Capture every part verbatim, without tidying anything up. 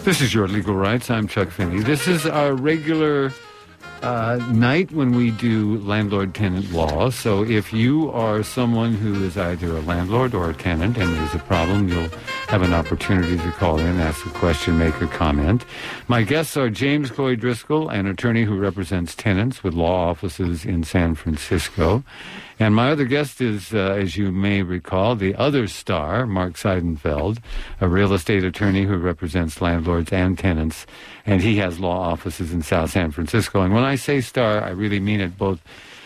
This is Your Legal Rights. I'm Chuck Finney. This is our regular uh, night when we do landlord-tenant law. So if you are someone who is either a landlord or a tenant and there's a problem, you'll have an opportunity to call in, ask a question, make a comment. My guests are James Coy Driscoll, an attorney who represents tenants with law offices in San Francisco. And my other guest is, uh, as you may recall, the other star, Mark Seidenfeld, a real estate attorney who represents landlords and tenants, and he has law offices in South San Francisco. And when I say star, I really mean it. Both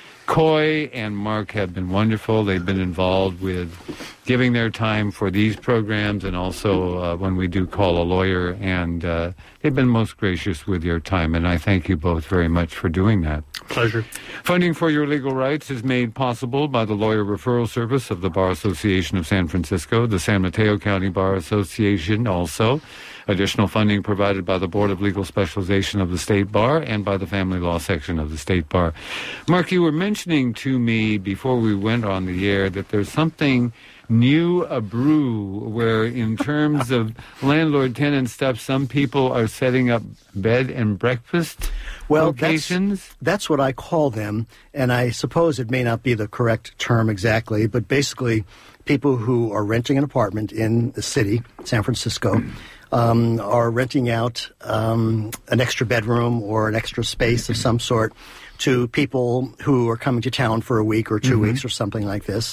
Coy and Mark have been wonderful. They've been involved with giving their time for these programs and also uh, when we do call a lawyer, and uh, they've been most gracious with your time, and I thank you both very much for doing that. Pleasure. Funding for Your Legal Rights is made possible by the Lawyer Referral Service of the Bar Association of San Francisco, the San Mateo County Bar Association also. Additional funding provided by the Board of Legal Specialization of the State Bar and by the Family Law Section of the State Bar. Mark, you were mentioning to me before we went on the air that there's something new a brew where in terms of landlord-tenant stuff, some people are setting up bed and breakfast well, locations? That's, that's what I call them, and I suppose it may not be the correct term exactly, but basically people who are renting an apartment in the city, San Francisco, um, are renting out um, an extra bedroom or an extra space of some sort to people who are coming to town for a week or two mm-hmm. weeks or something like this.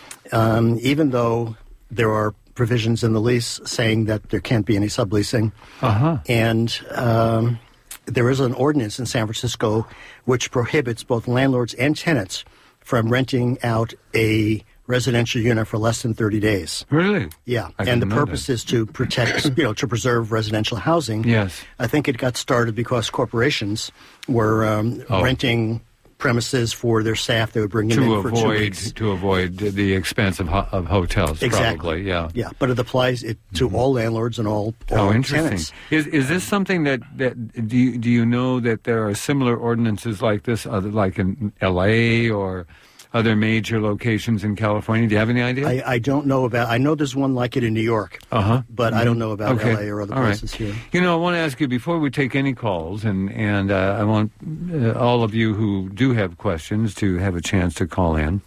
Um, even though there are provisions in the lease saying that there can't be any subleasing. Uh-huh. And um, there is an ordinance in San Francisco which prohibits both landlords and tenants from renting out a residential unit for less than thirty days. Really? Yeah. I and the know purpose that. is to protect, you know, to preserve residential housing. Yes. I think it got started because corporations were um, oh. renting premises for their staff. They would bring them to in for avoid, two weeks. To avoid the expense of, ho- of hotels, exactly. probably, yeah. Yeah, but it applies it to mm-hmm. all landlords and all, all oh, interesting. tenants. Is is this something that, that do, you, do you know that there are similar ordinances like this, other, like in L A or other major locations in California? Do you have any idea? I, I don't know about, I know there's one like it in New York, uh-huh. but mm-hmm. I don't know about okay. L A or other all places right. here. You know, I want to ask you, before we take any calls, and, and uh, I want uh, all of you who do have questions to have a chance to call in.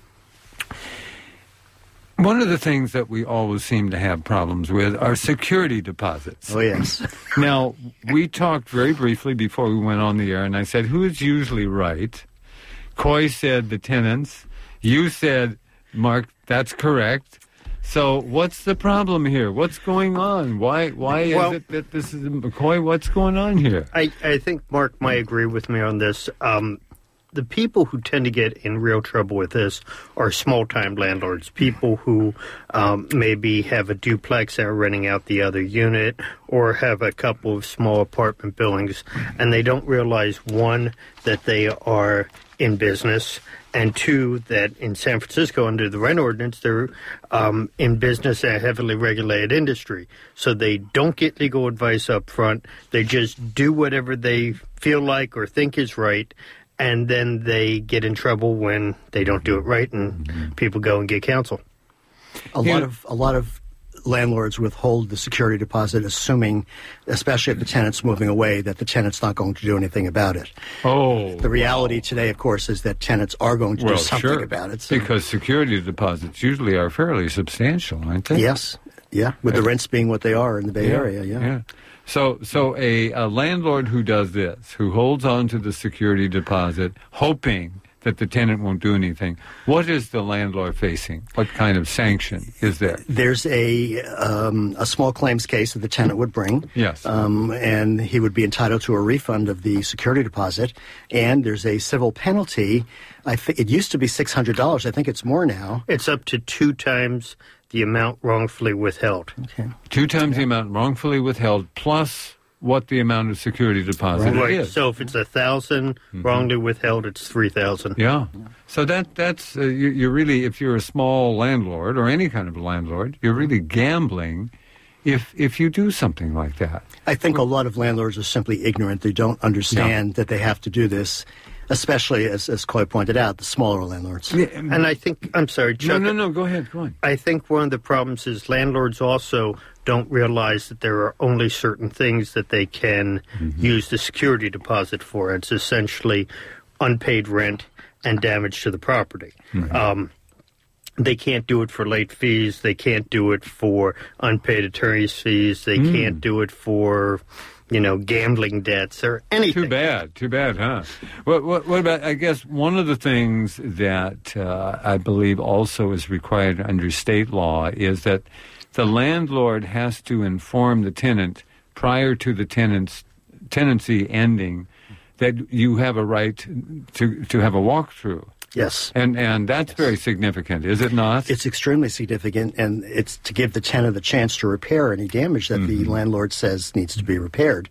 One of the things that we always seem to have problems with are security deposits. Oh, yes. Now, we talked very briefly before we went on the air, and I said, who is usually right? Coy said the tenants. You said, Mark, that's correct. So what's the problem here? What's going on? Why Why is well, it that this is McCoy? What's going on here? I, I think Mark might agree with me on this. Um, the people who tend to get in real trouble with this are small-time landlords, people who um, maybe have a duplex and are renting out the other unit or have a couple of small apartment buildings, and they don't realize, one, that they are in business, and two, that in San Francisco, under the rent ordinance, they're um, in business in a heavily regulated industry. So they don't get legal advice up front. They just do whatever they feel like or think is right, and then they get in trouble when they don't do it right, and mm-hmm. people go and get counsel. A yeah. lot of a lot of landlords withhold the security deposit, assuming, especially if the tenant's moving away, that the tenant's not going to do anything about it. Oh, the reality wow. today, of course, is that tenants are going to well, do something sure. about it. So. Because security deposits usually are fairly substantial, aren't they? Yes, yeah, with the rents being what they are in the Bay yeah. Area, yeah. yeah. So, so a, a landlord who does this, who holds on to the security deposit, hoping that the tenant won't do anything, what is the landlord facing? What kind of sanction is there? There's a um, a small claims case that the tenant would bring. Yes. Um, and he would be entitled to a refund of the security deposit. And there's a civil penalty. I think it used to be six hundred dollars. I think it's more now. It's up to two times the amount wrongfully withheld. Okay. Two times yeah. the amount wrongfully withheld, plus what the amount of security deposit right. is. So if it's a thousand mm-hmm. wrongly withheld, it's three thousand. Yeah. So that that's uh, you, you're really, if you're a small landlord or any kind of landlord, you're really gambling if if you do something like that. I think a lot of landlords are simply ignorant. They don't understand yeah. that they have to do this. Especially, as, as Coy pointed out, the smaller landlords. Yeah, and I think, I'm sorry, Chuck. No, no, no, go ahead, go on. I think one of the problems is landlords also don't realize that there are only certain things that they can mm-hmm. use the security deposit for. It's essentially unpaid rent and damage to the property. Mm-hmm. Um, they can't do it for late fees. They can't do it for unpaid attorney's fees. They mm. can't do it for, you know, gambling debts or anything. Too bad. Too bad, huh? What, what, what about, I guess, one of the things that uh, I believe also is required under state law is that the landlord has to inform the tenant prior to the tenant's tenancy ending that you have a right to to have a walkthrough. Yes. And and that's yes. very significant, is it not? It's extremely significant, and it's to give the tenant the chance to repair any damage that mm-hmm. the landlord says needs to be repaired.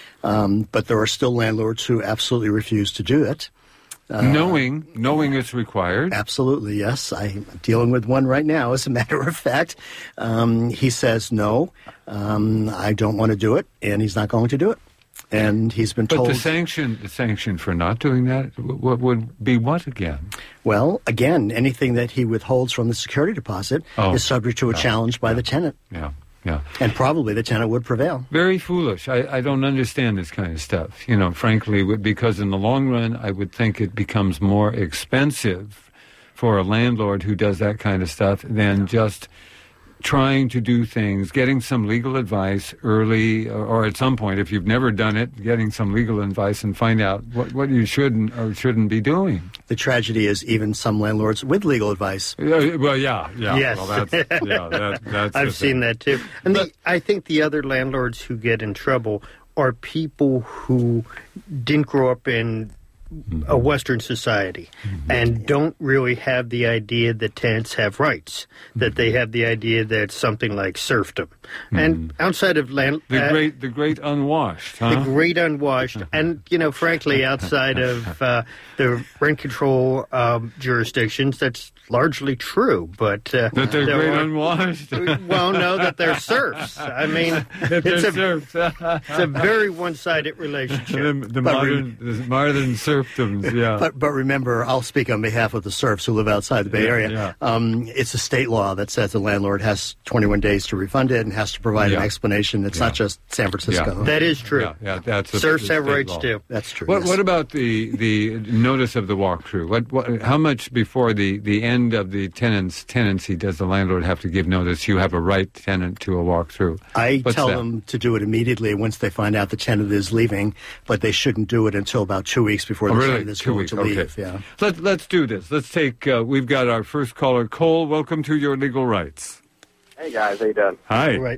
Um, but there are still landlords who absolutely refuse to do it. Uh, knowing, knowing it's required. Absolutely, yes. I'm dealing with one right now, as a matter of fact. Um, he says, no, um, I don't want to do it, and he's not going to do it. And he's been told... But the sanction, the sanction for not doing that what would be what again? Well, again, anything that he withholds from the security deposit oh, is subject to a yeah, challenge by yeah, the tenant. Yeah, yeah. And probably the tenant would prevail. Very foolish. I, I don't understand this kind of stuff, you know, frankly, because in the long run, I would think it becomes more expensive for a landlord who does that kind of stuff than just trying to do things, getting some legal advice early, or, or at some point, if you've never done it, getting some legal advice and find out what, what you shouldn't or shouldn't be doing. The tragedy is even some landlords with legal advice. Uh, well, yeah, yeah. Yes. Well, that's, yeah that, that's I've seen that too. And but, the, I think the other landlords who get in trouble are people who didn't grow up in Mm-hmm. a Western society mm-hmm. and don't really have the idea that tenants have rights, mm-hmm. that they have the idea that it's something like serfdom. Mm-hmm. And outside of land... The uh, great the great unwashed, huh? The great unwashed. And, you know, frankly, outside of uh, the rent control um, jurisdictions, that's largely true. But uh, That they're great are, unwashed? Well, no, that they're serfs. I mean, that they're it's, a, serfs. it's a very one-sided relationship. The, the modern, re- the modern serf. Yeah. But but remember, I'll speak on behalf of the serfs who live outside the Bay yeah, Area. Yeah. Um, it's a state law that says the landlord has twenty-one days to refund it and has to provide yeah. an explanation. It's yeah. not just San Francisco. Yeah. That is true. Yeah, yeah that's a, serfs a have rights law. too. That's true. What, yes. what about the, the notice of the walkthrough? What, what how much before the, the end of the tenant's tenancy does the landlord have to give notice? You have a right, tenant, to a walkthrough. I What's tell that? them to do it immediately once they find out the tenant is leaving, but they shouldn't do it until about two weeks before oh, the really? tenant is two going weeks. to Okay. leave. Yeah. Let, let's do this. Let's take, uh, we've got our first caller, Cole. Welcome to Your Legal Rights. Hey, guys. How you doing? Hi. Right.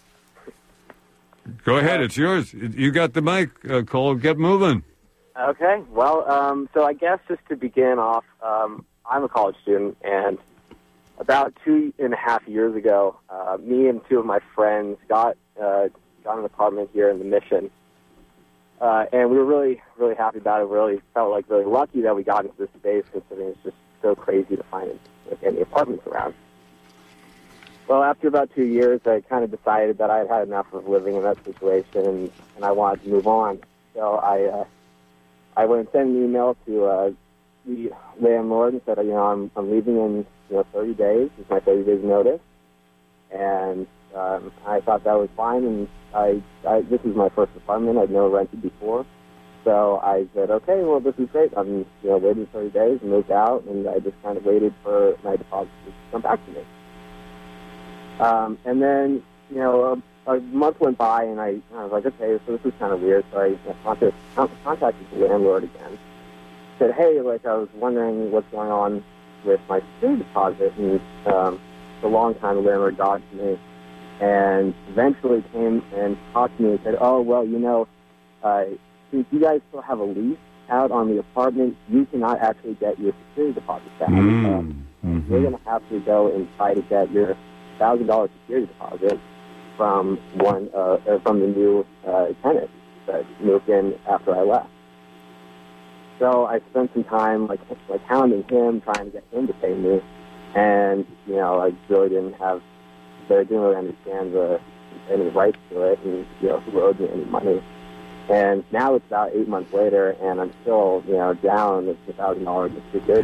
Go ahead. It's yours. You got the mic, uh, Cole. Get moving. Okay. Well, um, so I guess just to begin off, um, I'm a college student, and about two and a half years ago, uh, me and two of my friends got uh, got an apartment here in the Mission. Uh, and we were really, really happy about it. We really felt like really lucky that we got into this space, considering it's just so crazy to find like, any apartments around. Well, after about two years, I kind of decided that I had had enough of living in that situation, and, and I wanted to move on. So I, uh, I went and sent an email to uh, the landlord and said, you know, I'm, I'm leaving in you know thirty days. It's my thirty days notice, and um, I thought that was fine. And I, I, this is my first apartment. I'd never rented before. So I said, okay, well, this is great. I'm, you know, waited thirty days and moved out, and I just kind of waited for my deposit to come back to me. Um, and then, you know, a, a month went by, and I, I was like, okay, so this is kind of weird. So I contacted, contacted the landlord again. Said, hey, like, I was wondering what's going on with my security deposit. And um, for a long time, the landlord dodged me. And eventually came and talked to me and said, oh, well, you know, uh, since you guys still have a lease out on the apartment, you cannot actually get your security deposit back. Mm, um, mm-hmm. You're going to have to go and try to get your one thousand dollars security deposit from one uh, or from the new uh, tenant that moved in after I left. So I spent some time like like hounding him, trying to get him to pay me, and you know I really didn't have. But I didn't really understand the, any rights to it, and you know who owed me any money. And now it's about eight months later, and I'm still you know down the thousand dollars of security deposit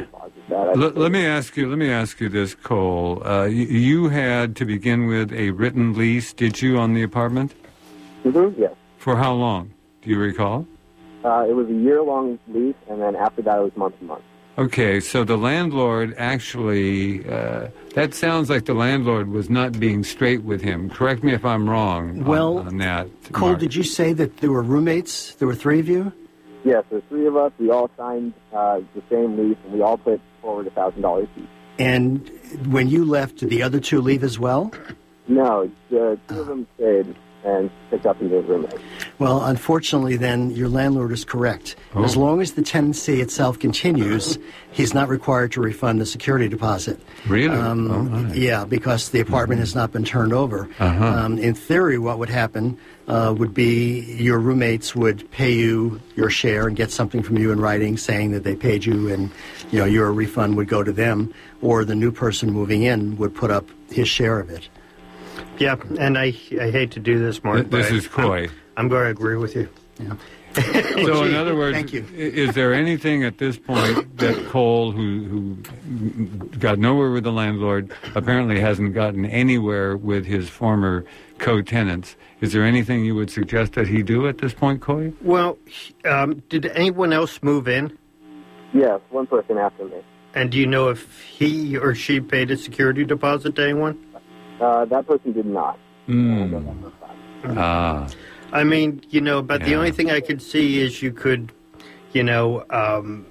that. I Let, let me ask you. Let me ask you this, Cole. Uh, you, you had to begin with a written lease, did you, on the apartment? Mm-hmm, yes. For how long? Do you recall? Uh, it was a year-long lease, and then after that, it was month-to-month. Okay, so the landlord actually, uh, that sounds like the landlord was not being straight with him. Correct me if I'm wrong Well, on, on that. Cole, Mark. did you say that there were roommates? There were three of you? Yes, there's three of us. We all signed uh, the same lease, and we all put forward one thousand dollars each. And when you left, did the other two leave as well? No, the two of them stayed and picked up into his roommate. Well, unfortunately, then, your landlord is correct. Oh. As long as the tenancy itself continues, he's not required to refund the security deposit. Really? Um, Oh, my. Yeah, because the apartment has not been turned over. Uh-huh. Um, in theory, what would happen uh, would be your roommates would pay you your share and get something from you in writing saying that they paid you, and you know your refund would go to them, or the new person moving in would put up his share of it. Yeah, and I I hate to do this, Mark. Th- this but is Coy. I'm, I'm going to agree with you. Yeah. So, in other words, Thank you. i- is there anything at this point that Cole, who, who got nowhere with the landlord, apparently hasn't gotten anywhere with his former co-tenants, is there anything you would suggest that he do at this point, Coy? Well, um, did anyone else move in? Yes, one person after me. And do you know if he or she paid a security deposit to anyone? Uh, that person did not. Mm. Ah. I mean, you know, but the Yeah. only thing I could see is you could, you know, um,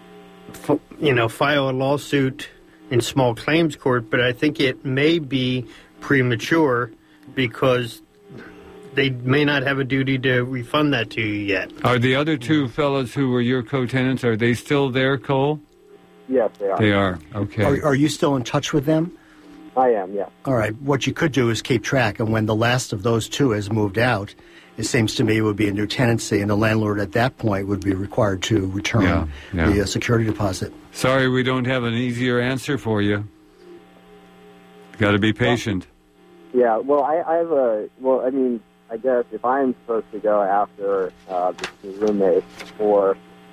f- you know, file a lawsuit in small claims court. But I think it may be premature because they may not have a duty to refund that to you yet. Are the other two fellows who were your co-tenants, are they still there, Cole? Yes, they are. They are. Okay. Are, are you still in touch with them? I am, yeah. All right. What you could do is keep track, and when the last of those two has moved out, it seems to me it would be a new tenancy, and the landlord at that point would be required to return Yeah, yeah. the uh, security deposit. Sorry, we don't have an easier answer for you. Got to be patient. Yeah, well, I, I have a, well, I mean, I guess if I'm supposed to go after uh, this new roommate for,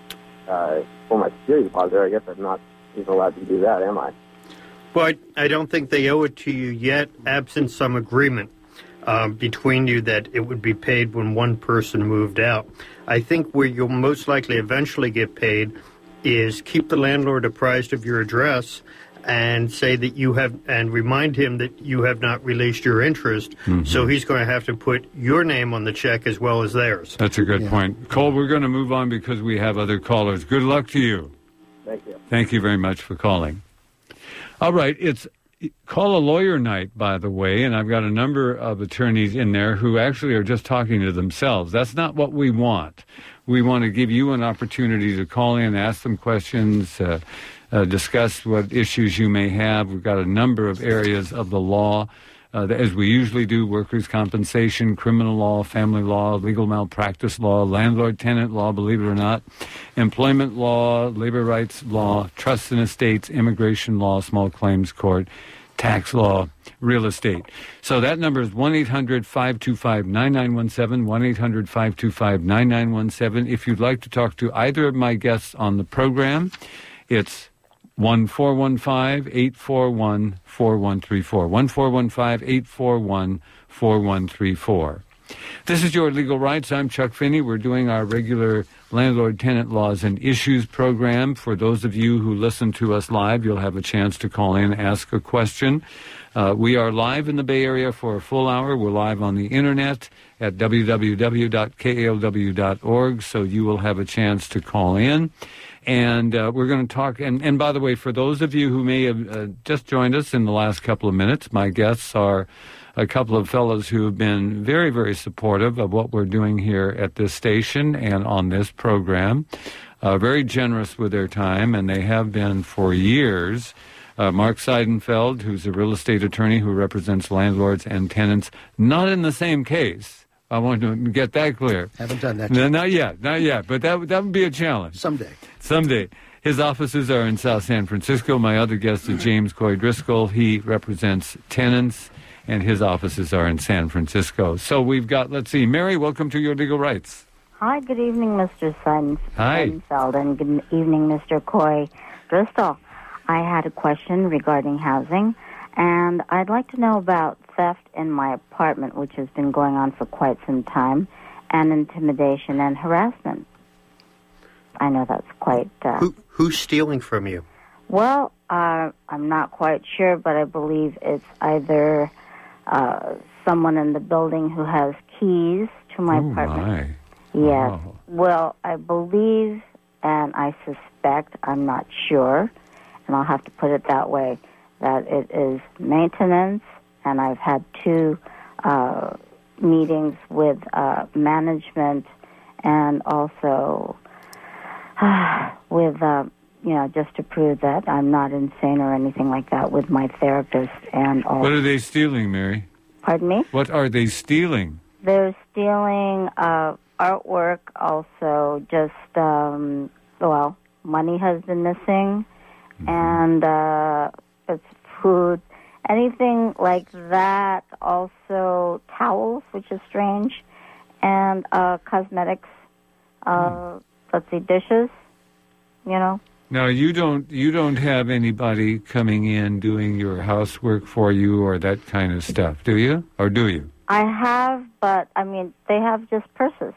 uh, for my security deposit, I guess I'm not even allowed to do that, am I? But I don't think they owe it to you yet, absent some agreement um, between you that it would be paid when one person moved out. I think where you'll most likely eventually get paid is keep the landlord apprised of your address and say that you have, and remind him that you have not released your interest. Mm-hmm. So he's going to have to put your name on the check as well as theirs. That's a good Yeah. point. Cole, we're going to move on because we have other callers. Good luck to you. Thank you. Thank you very much for calling. All right, it's Call a Lawyer Night, by the way, and I've got a number of attorneys in there who actually are just talking to themselves. That's not what we want. We want to give you an opportunity to call in, ask them questions, uh, uh, discuss what issues you may have. We've got a number of areas of the law, uh, as we usually do: workers' compensation, criminal law, family law, legal malpractice law, landlord-tenant law, believe it or not, employment law, labor rights law, trusts and estates, immigration law, small claims court, tax law, real estate. So that number is one eight hundred five two five nine nine one seven, one eight hundred five two five nine nine one seven. If you'd like to talk to either of my guests on the program, it's one four one five, eight four one, four one three four. one four one five, eight four one, four one three four. This is Your Legal Rights. I'm Chuck Finney. We're doing our regular landlord-tenant laws and issues program. For those of you who listen to us live, you'll have a chance to call in, ask a question. Uh, we are live in the Bay Area for a full hour. We're live on the internet at w w w dot k a l w dot org, so you will have a chance to call in. And uh, we're going to talk, and, and by the way, for those of you who may have uh, just joined us in the last couple of minutes, my guests are a couple of fellows who have been very, very supportive of what we're doing here at this station and on this program, uh, very generous with their time, and they have been for years. Uh, Mark Seidenfeld, who's a real estate attorney who represents landlords and tenants, not in the same case. I want to get that clear. Haven't done that No, yet. not yet, not yet, but that, that would be a challenge. Someday. Someday. His offices are in South San Francisco. My other guest is James Coy Driscoll. He represents tenants, and his offices are in San Francisco. So we've got, let's see, Mary, welcome to Your Legal Rights. Hi, good evening, Mister Seidenfeld. Hi. And good evening, Mister Coy Driscoll. I had a question regarding housing, and I'd like to know about theft in my apartment, which has been going on for quite some time, and intimidation and harassment. I know that's quite... Uh, Who, who's stealing from you? Well, uh, I'm not quite sure, but I believe it's either uh, someone in the building who has keys to my Oh, apartment. my. Yes. Wow. Well, I believe, and I suspect, I'm not sure, and I'll have to put it that way, that it is maintenance, and I've had two uh, meetings with uh, management and also uh, with, uh, you know, just to prove that I'm not insane or anything like that with my therapist and all. What are they stealing, Mary? Pardon me? What are they stealing? They're stealing uh, artwork, also just, um, well, money has been missing, mm-hmm. and uh, it's food, anything like that, also towels, which is strange, and uh, cosmetics, uh, mm. let's see, dishes, you know. Now, you don't you don't have anybody coming in doing your housework for you or that kind of stuff, do you? Or do you? I have, but, I mean, they have just purses.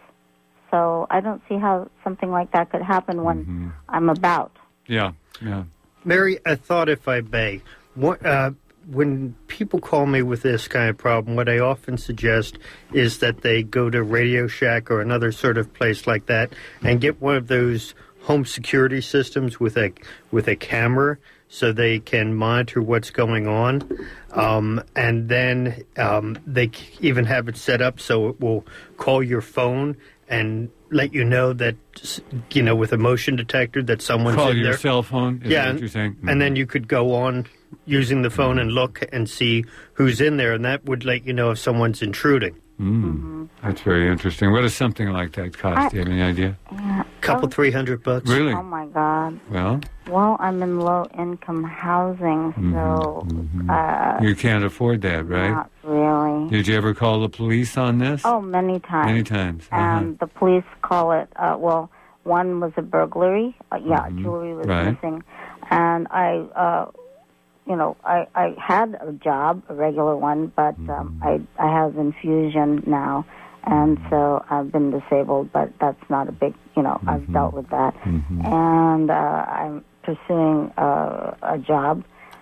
So I don't see how something like that could happen when mm-hmm. I'm about. Yeah, yeah. Mary, I thought if I may, what, uh, when people call me with this kind of problem, what I often suggest is that they go to Radio Shack or another sort of place like that and get one of those home security systems with a with a camera so they can monitor what's going on. Um, and then um, they even have it set up so it will call your phone and let you know that, you know, with a motion detector that someone's Call in your there. cell phone, is yeah, that what and, you're saying? Mm-hmm. and then you could go on using the phone and look and see who's in there, and that would let you know if someone's intruding. Mm. Mm-hmm. That's very interesting. What does something like that cost? I, Do you have any idea? Yeah. Couple, oh, three hundred bucks. Really? Oh, my God. Well? Well, I'm in low-income housing, Mm-hmm, so... mm-hmm. Uh, you can't afford that, right? Not really. Did you ever call the police on this? Oh, many times. Many times. Uh-huh. And the police call it, uh, well, one was a burglary. Uh, yeah, mm-hmm. jewelry was right. missing. And I, uh, you know, I, I had a job, a regular one, but mm-hmm. um, I, I have infusion now. And so I've been disabled, but that's not a big, you know, mm-hmm. I've dealt with that. Mm-hmm. And uh, I'm pursuing uh, a job.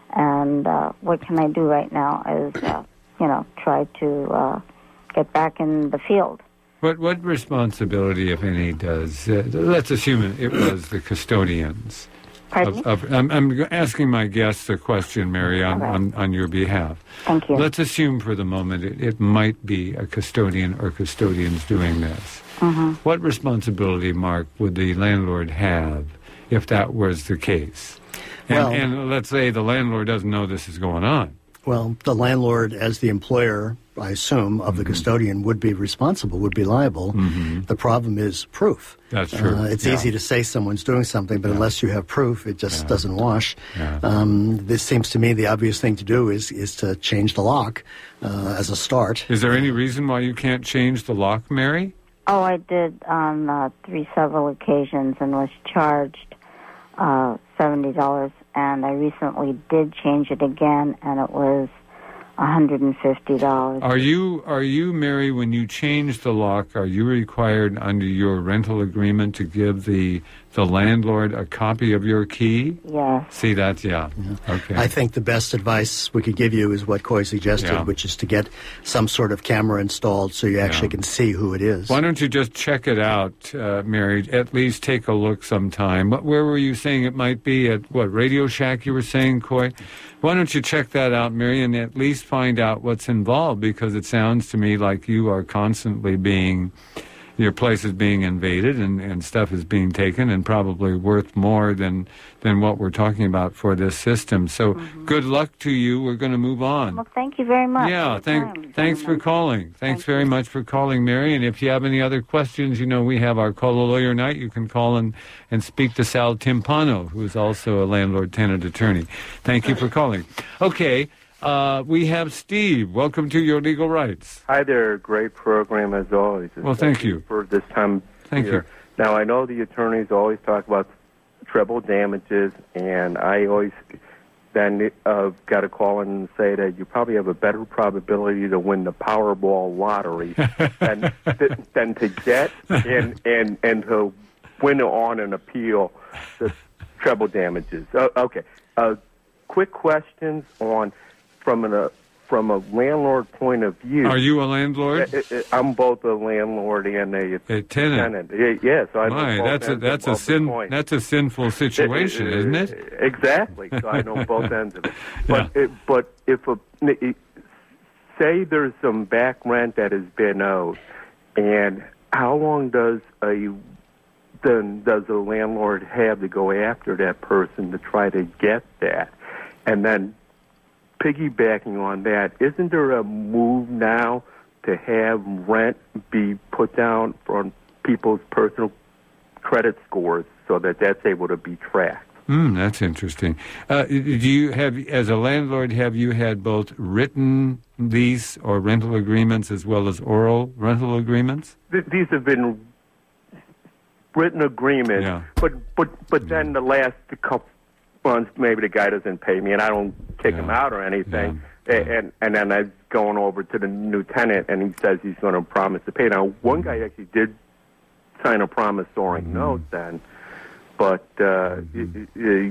And uh, what can I do right now is, uh, you know, try to uh, get back in the field. What what responsibility, if any, does, uh, let's assume it was the custodians. Pardon Of, of, I'm, I'm asking my guests a question, Mary, on, Okay. on, on your behalf. Thank you. Let's assume for the moment it, it might be a custodian or custodians doing this. Mm-hmm. What responsibility, Mark, would the landlord have if that was the case? And, Well- and let's say the landlord doesn't know this is going on. Well, the landlord, as the employer, I assume, of the Mm-hmm. custodian would be responsible, would be liable. Mm-hmm. The problem is proof. That's true. Uh, it's Yeah. easy to say someone's doing something, but Yeah. unless you have proof, it just Yeah. doesn't wash. Yeah. Um, this seems to me the obvious thing to do is, is to change the lock uh, as a start. Is there any reason why you can't change the lock, Mary? Oh, I did on uh, three several occasions and was charged uh, seventy dollars. And I recently did change it again, and it was one hundred fifty dollars. Are you, are you, Mary, when you change the lock, are you required under your rental agreement to give the the landlord a copy of your key? Yes. See, that's, yeah. Okay. I think the best advice we could give you is what Coy suggested, Yeah. which is to get some sort of camera installed so you actually Yeah. can see who it is. Why don't you just check it out, uh, Mary? At least take a look sometime. What, where were you saying it might be? At what, Radio Shack you were saying, Coy? Why don't you check that out, Mary, and at least find out what's involved, because it sounds to me like you are constantly being, your place is being invaded and, and stuff is being taken and probably worth more than than what we're talking about for this system. So Mm-hmm. good luck to you. We're going to move on. Well, thank you very much. Yeah, for your time, thank, thanks for gentlemen. calling. Thanks Thank very you. much for calling, Mary. And if you have any other questions, you know, we have our Call a Lawyer night. You can call and, and speak to Sal Timpano, who is also a landlord-tenant attorney. Thank you for calling. Okay, uh, we have Steve. Welcome to Your Legal Rights. Hi there. Great program as always. Well, thank Especially you. For this time Thank here. Now, I know the attorneys always talk about treble damages, and I always then uh, got to call in and say that you probably have a better probability to win the Powerball lottery than, th- than to get and, and, and to win on an appeal the treble damages. Uh, okay. Uh, quick questions on from an, uh, from a landlord point of view. Are you a landlord? Uh, uh, I'm both a landlord and a, a tenant. tenant. Yeah, yeah, so I know My, both that's a ends that's of a sin. the coin. That's a sinful situation, Uh, isn't it? Exactly. So I know both ends of it. But Yeah. it, but if a it, say there's some back rent that has been owed, and how long does a then does a landlord have to go after that person to try to get that? And then piggybacking on that, isn't there a move now to have rent be put down on people's personal credit scores so that that's able to be tracked? Hmm, that's interesting. Uh, do you have, as a landlord, have you had both written lease or rental agreements as well as oral rental agreements? Th- these have been written agreements, Yeah. but but but then the last couple months, maybe the guy doesn't pay me, and I don't kick Yeah. him out or anything, Yeah. A- and and then I'm going over to the new tenant, and he says he's going to promise to pay. Now, one guy actually did sign a promissory Mm-hmm. note then, but uh, Mm-hmm. y- y-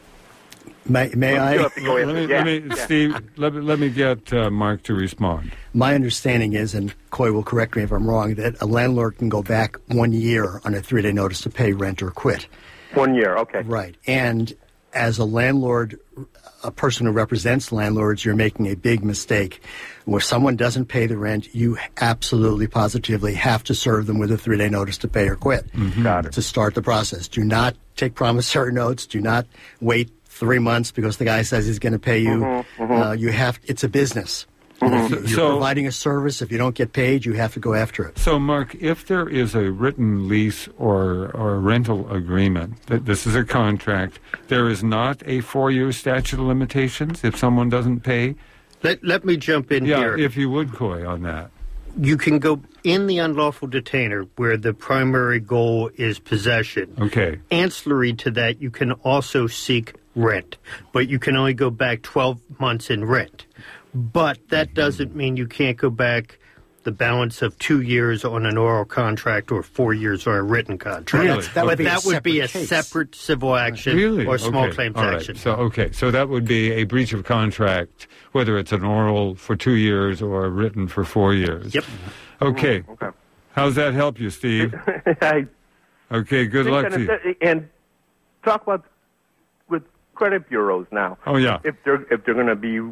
May, may you I? have to go Let after- me, yeah, let me yeah. Steve. Let me, let me get uh, Mark to respond. My understanding is, and Coy will correct me if I'm wrong, that a landlord can go back one year on a three-day notice to pay rent or quit. One year, okay. Right. And as a landlord, a person who represents landlords, you're making a big mistake. Where someone doesn't pay the rent, you absolutely, positively have to serve them with a three-day notice to pay or quit Got it. to start the process. Do not take promissory notes. Do not wait three months because the guy says he's going to pay you. Mm-hmm, Uh, you have. It's a business. And if you're So- providing a service. If you don't get paid, you have to go after it. So, Mark, if there is a written lease or or rental agreement, that this is a contract, there is not a four-year statute of limitations if someone doesn't pay. Let, let me jump in Yeah, here. if you would, Coy, on that. You can go in the unlawful detainer where the primary goal is possession. Okay. Ancillary to that, you can also seek rent, but you can only go back twelve months in rent. But that doesn't mean you can't go back the balance of two years on an oral contract or four years on a written contract. Really? That's- that would but be a that would be a separate case. separate civil action Really? or small Okay. claims All right. action. So, okay. So that would be a breach of contract, whether it's an oral for two years or a written for four years. Yep. Okay. Okay. How's that help you, Steve? I Okay. Good think luck that to you. it's- And talk about with credit bureaus now. Oh, yeah. If they're if they're going to be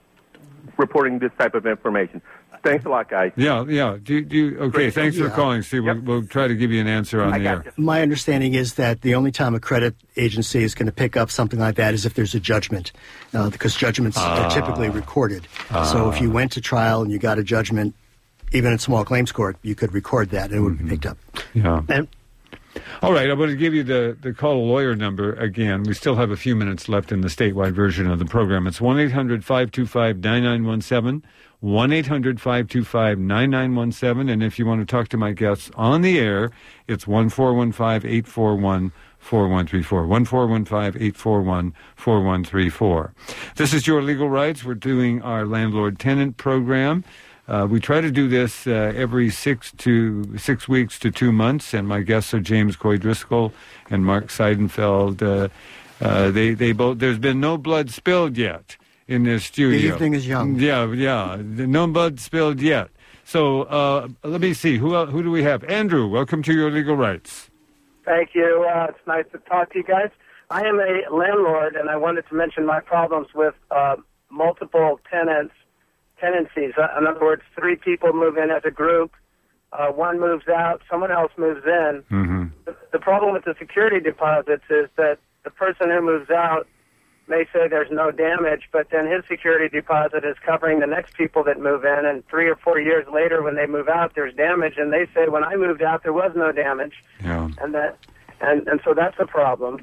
reporting this type of information. Thanks a lot, guys. Yeah, yeah. Do, do you, okay, Great. thanks for Yeah. calling, Steve. Yep. We'll, we'll try to give you an answer on I the got air. you. My understanding is that the only time a credit agency is going to pick up something like that is if there's a judgment, uh, because judgments are typically recorded. So if you went to trial and you got a judgment, even in small claims court, you could record that and it would be picked up. Yeah. And All right, I'm going to give you the, the call a lawyer number again. We still have a few minutes left in the statewide version of the program. It's one eight hundred five two five nine nine one seven, one eight hundred five two five nine nine one seven, and if you want to talk to my guests on the air, it's one four one five eight four one four one three four, one four one five eight four one four one three four. This is Your Legal Rights. We're doing our landlord-tenant program. Uh, we try to do this uh, every six to six weeks to two months, and my guests are James Coy Driscoll and Mark Seidenfeld. Uh, uh, they they both. There's been no blood spilled yet in this studio. The evening is young. Yeah, yeah. No blood spilled yet. So uh, let me see. Who el- who do we have? Andrew, welcome to Your Legal Rights. Thank you. Uh, it's nice to talk to you guys. I am a landlord, and I wanted to mention my problems with uh, multiple tenants, tenancies. Uh, in other words, three people move in as a group. Uh, one moves out, someone else moves in. Mm-hmm. The, the problem with the security deposits is that the person who moves out may say there's no damage, but then his security deposit is covering the next people that move in, and three or four years later when they move out, there's damage, and they say, when I moved out, there was no damage. Yeah. And that, and, and so that's a problem.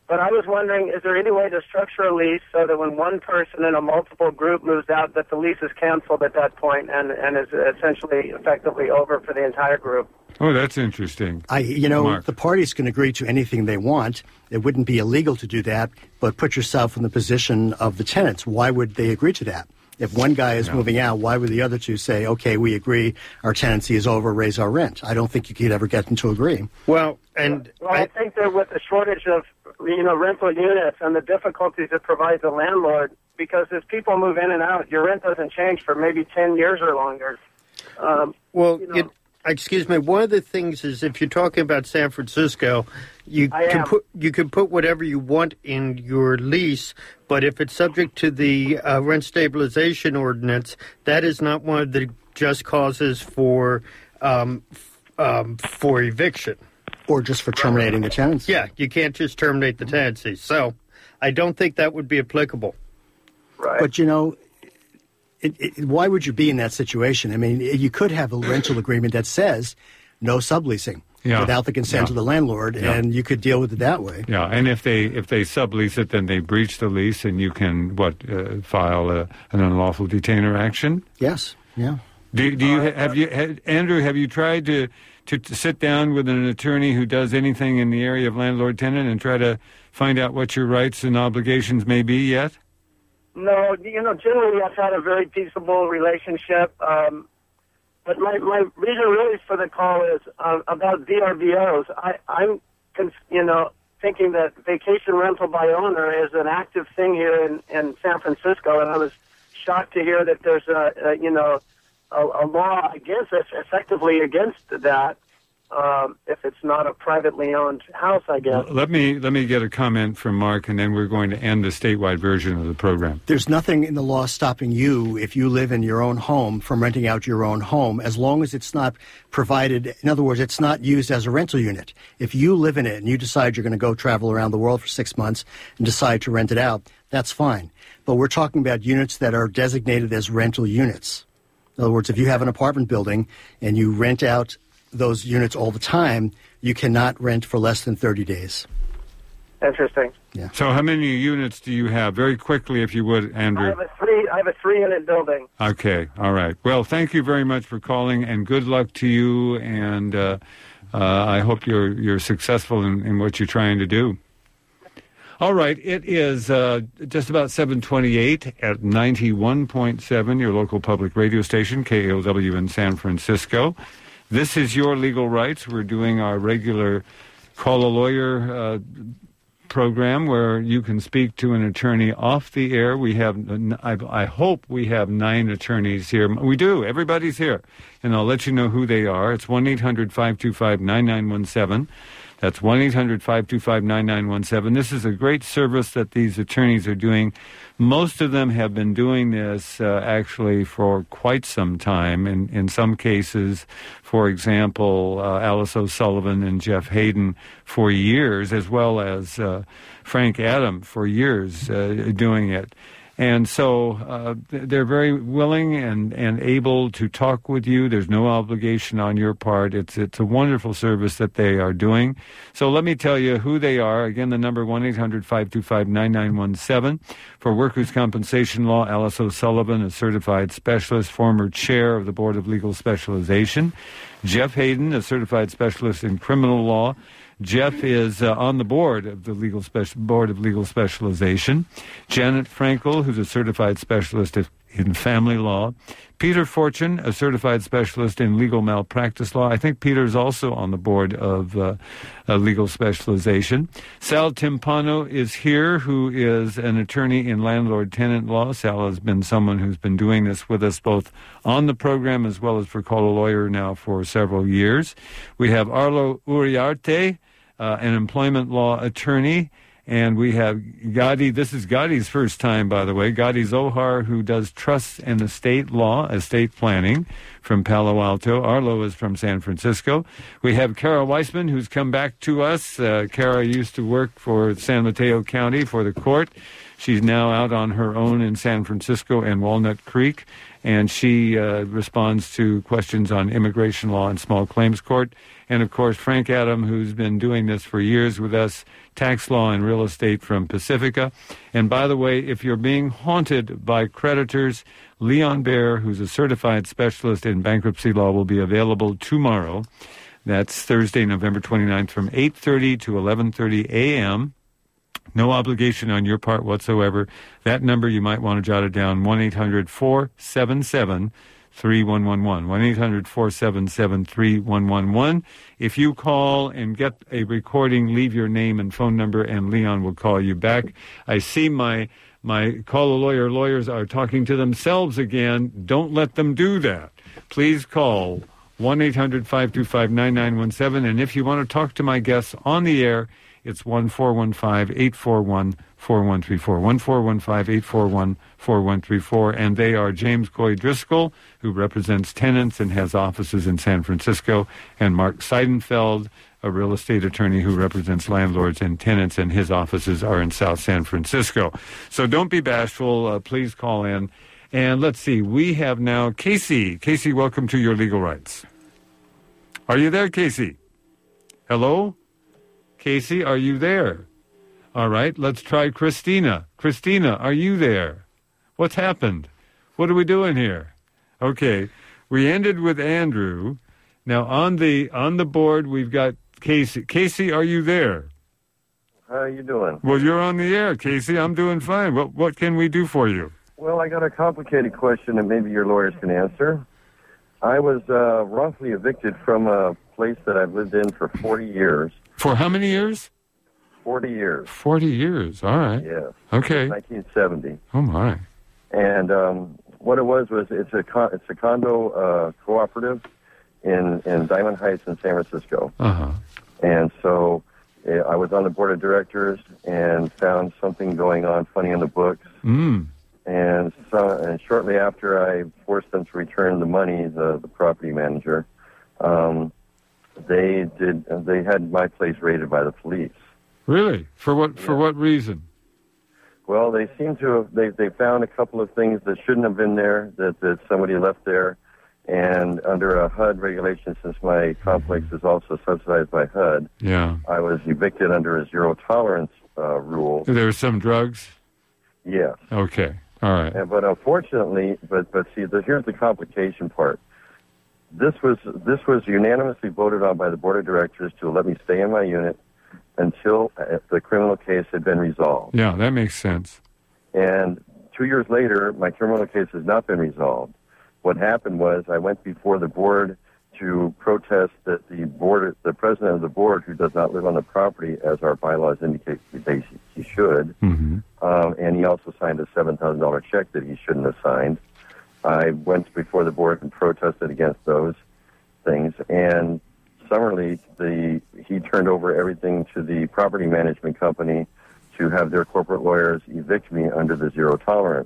But I was wondering, is there any way to structure a lease so that when one person in a multiple group moves out, that the lease is canceled at that point and, and is essentially effectively over for the entire group? Oh, that's interesting. I, you know, Mark. The parties can agree to anything they want. It wouldn't be illegal to do that, but put yourself in the position of the tenants. Why would they agree to that? If one guy is Yeah. moving out, why would the other two say, okay, we agree, our tenancy is over, raise our rent? I don't think you could ever get them to agree. Well, and Well, I I, think that with the shortage of, you know, rental units and the difficulties it provides the landlord, because as people move in and out, your rent doesn't change for maybe ten years or longer. Um, well, you know. it, excuse me. One of the things is if you're talking about San Francisco, you I can am. put you can put whatever you want in your lease, but if it's subject to the uh, rent stabilization ordinance, that is not one of the just causes for um, f- um, for eviction. Or just for terminating the tenancy. Yeah, you can't just terminate the tenancy. So, I don't think that would be applicable. right. But, you know, it, it, why would you be in that situation? I mean, you could have a rental agreement that says no subleasing Yeah. without the consent Yeah. of the landlord, Yeah. and you could deal with it that way. Yeah, and if they if they sublease it, then they breach the lease, and you can what uh, file a, an unlawful detainer action. Yes, yeah. Do, do you have you ha- Andrew? Have you tried to, to to sit down with an attorney who does anything in the area of landlord tenant and try to find out what your rights and obligations may be yet? No, you know, generally I've had a very peaceable relationship. Um, but my, my reason really for the call is uh, about V R B Os. I, I'm, cons- you know, thinking that vacation rental by owner is an active thing here in, in San Francisco, and I was shocked to hear that there's a, a you know, a, a law against us, effectively against that. Um, if it's not a privately owned house, I guess. Let me let me get a comment from Mark, and then we're going to end the statewide version of the program. There's nothing in the law stopping you, if you live in your own home, from renting out your own home, as long as it's not provided. In other words, it's not used as a rental unit. If you live in it and you decide you're going to go travel around the world for six months and decide to rent it out, that's fine. But we're talking about units that are designated as rental units. In other words, if you have an apartment building and you rent out those units all the time, you cannot rent for less than thirty days. Interesting. So how many units do you have? Very quickly, if you would, I Andrew. have a three. I have a three-unit building. Okay, all right. Well, thank you very much for calling, and good luck to you, and uh, uh, I hope you're you're successful in, in what you're trying to do. All right, it is uh, just about seven twenty-eight at ninety-one point seven, your local public radio station, K A O W in San Francisco. This is Your Legal Rights. We're doing our regular Call a Lawyer uh, program where you can speak to an attorney off the air. We have, I, I hope we have nine attorneys here. We do. Everybody's here. And I'll let you know who they are. It's one eight hundred five two five nine nine one seven. That's one eight hundred five two five nine nine one seven. This is a great service that these attorneys are doing. Most of them have been doing this uh, actually for quite some time. In, in some cases, for example, uh, Alice O'Sullivan and Jeff Hayden for years, as well as uh, Frank Adam for years uh, doing it. And so uh, they're very willing and, and able to talk with you. There's no obligation on your part. It's it's a wonderful service that they are doing. So let me tell you who they are. Again, the number one eight hundred five two five nine nine one seven. For workers' compensation law, Alice O'Sullivan, a certified specialist, former chair of the Board of Legal Specialization. Jeff Hayden, a certified specialist in criminal law. Jeff is uh, on the board of the Legal Speci- Board of Legal Specialization. Janet Frankel, who's a certified specialist in family law. Peter Fortune, a certified specialist in legal malpractice law. I think Peter's also on the board of uh, uh, legal specialization. Sal Timpano is here, who is an attorney in landlord-tenant law. Sal has been someone who's been doing this with us both on the program as well as for Call a Lawyer now for several years. We have Arlo Uriarte, uh, an employment law attorney. And we have Gadi, this is Gadi's first time, by the way, Gadi Zohar, who does trusts and estate law, estate planning from Palo Alto. Arlo is from San Francisco. We have Kara Weissman, who's come back to us. Uh, Kara used to work for San Mateo County for the court. She's now out on her own in San Francisco and Walnut Creek, and she uh, responds to questions on immigration law and small claims court. And, of course, Frank Adam, who's been doing this for years with us, tax law and real Real Estate from Pacifica. And by the way, if you're being haunted by creditors, Leon Baer, who's a certified specialist in bankruptcy law, will be available tomorrow. That's Thursday, November twenty-ninth, from eight thirty to eleven thirty a.m., No obligation on your part whatsoever. That number, you might want to jot it down, one eight hundred four seven seven three one one one, one eight hundred four seven seven three one one one. If you call and get a recording, leave your name and phone number, and Leon will call you back. I see my my call a lawyer lawyers are talking to themselves again. Don't let them do that. Please call one eight hundred five two five nine nine one seven, and if you want to talk to my guests on the air, it's one four one five eight four one four one three four, one four one five eight four one four one three four, and they are James Coy Driscoll, who represents tenants and has offices in San Francisco, and Mark Seidenfeld, a real estate attorney who represents landlords and tenants, and his offices are in South San Francisco. So don't be bashful. Uh, please call in. And let's see, we have now Casey. Casey, welcome to Your Legal Rights. Are you there, Casey? Hello? Casey, are you there? All right, let's try Christina. Christina, are you there? What's happened? What are we doing here? Okay, we ended with Andrew. Now on the on the board we've got Casey. Casey, are you there? How are you doing? Well, you're on the air, Casey. I'm doing fine. What what can we do for you? Well, I got a complicated question that maybe your lawyers can answer. I was uh, wrongfully evicted from a place that I've lived in for forty years. For how many years? forty years. forty years, all right. Yes. Okay. nineteen seventy. Oh, my. And um, what it was was it's a con- it's a condo uh, cooperative in, in Diamond Heights in San Francisco. Uh-huh. And so uh, I was on the board of directors and found something going on funny in the books. Mm. And so, and shortly after I forced them to return the money, the, the property manager, um, they did. They had my place raided by the police. Really? For what? For Yeah. what reason? Well, they seem to have. They they found a couple of things that shouldn't have been there. That that somebody left there, and under a H U D regulation, since my complex is also subsidized by H U D, Yeah. I was evicted under a zero tolerance uh, rule. There were some drugs? Yes. Okay. All right. And, but unfortunately, but but see, the, here's the complication part. This was this was unanimously voted on by the board of directors to let me stay in my unit until uh, the criminal case had been resolved. Yeah, that makes sense. And two years later, my criminal case has not been resolved. What happened was I went before the board to protest that the board, the president of the board, who does not live on the property as our bylaws indicate he, he should, Mm-hmm. um, and he also signed a seven thousand dollars check that he shouldn't have signed. I went before the board and protested against those things, and summarily, the he turned over everything to the property management company to have their corporate lawyers evict me under the zero tolerance.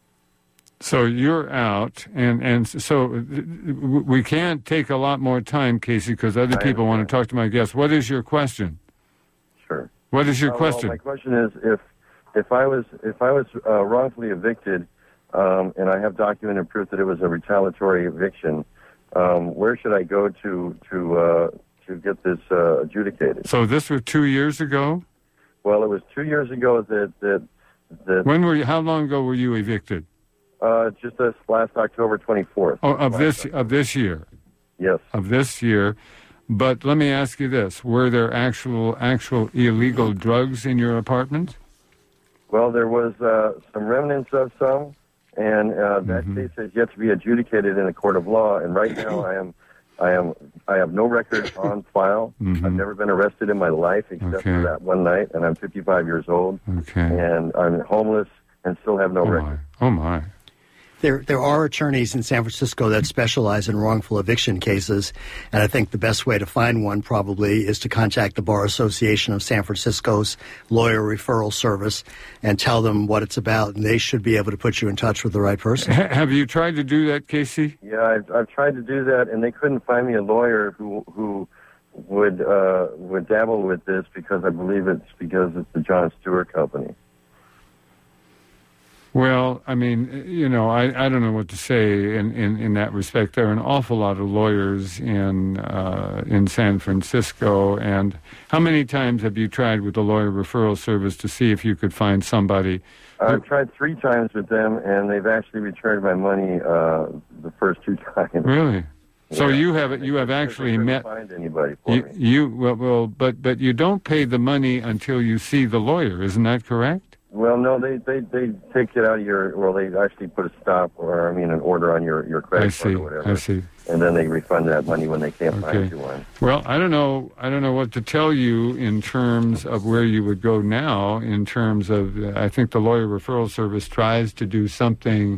So you're out, and, and so we can't take a lot more time, Casey, because other I people want to understand. talk to my guests. What is your question? Sure. What is your Uh, question? Well, my question is, if if I was if I was uh, wrongfully evicted, um, and I have documented proof that it was a retaliatory eviction, um, where should I go to to uh, to get this uh, adjudicated? So this was two years ago? Well, it was two years ago that that that When were you, how long ago were you evicted? uh, just this last October twenty-fourth. Oh, of Last this October. of this year. Yes. Of this year. But let me ask you this. Were there actual actual illegal drugs in your apartment? Well, there was uh, some remnants of some, and uh, that Mhm. case has yet to be adjudicated in a court of law. And right now, I am, I am, I have no record on file. Mhm. I've never been arrested in my life except Okay. for that one night, and I'm fifty-five years old, Okay. and I'm homeless and still have no Oh record. my. Oh my. There, there are attorneys in San Francisco that specialize in wrongful eviction cases, and I think the best way to find one probably is to contact the Bar Association of San Francisco's lawyer referral service and tell them what it's about, and they should be able to put you in touch with the right person. Ha- have you tried to do that, Casey? Yeah, I've, I've tried to do that, and they couldn't find me a lawyer who who would uh, would dabble with this because I believe it's because it's the John Stewart Company. Well, I mean, you know, I, I don't know what to say in, in, in that respect. There are an awful lot of lawyers in uh, in San Francisco. And how many times have you tried with the lawyer referral service to see if you could find somebody? I've tried three times with them, and they've actually returned my money uh, the first two times. Really? So Yeah. you have you have actually couldn't met find anybody for you, me. you well, well, but but you don't pay the money until you see the lawyer. Isn't that correct? Well, no, they, they, they take it out of your, well, they actually put a stop or, I mean, an order on your, your credit I card see. or whatever. I see. And then they refund that money when they can't Okay. find you one. Well, I don't know. I don't know what to tell you in terms of where you would go now. In terms of, uh, I think the lawyer referral service tries to do something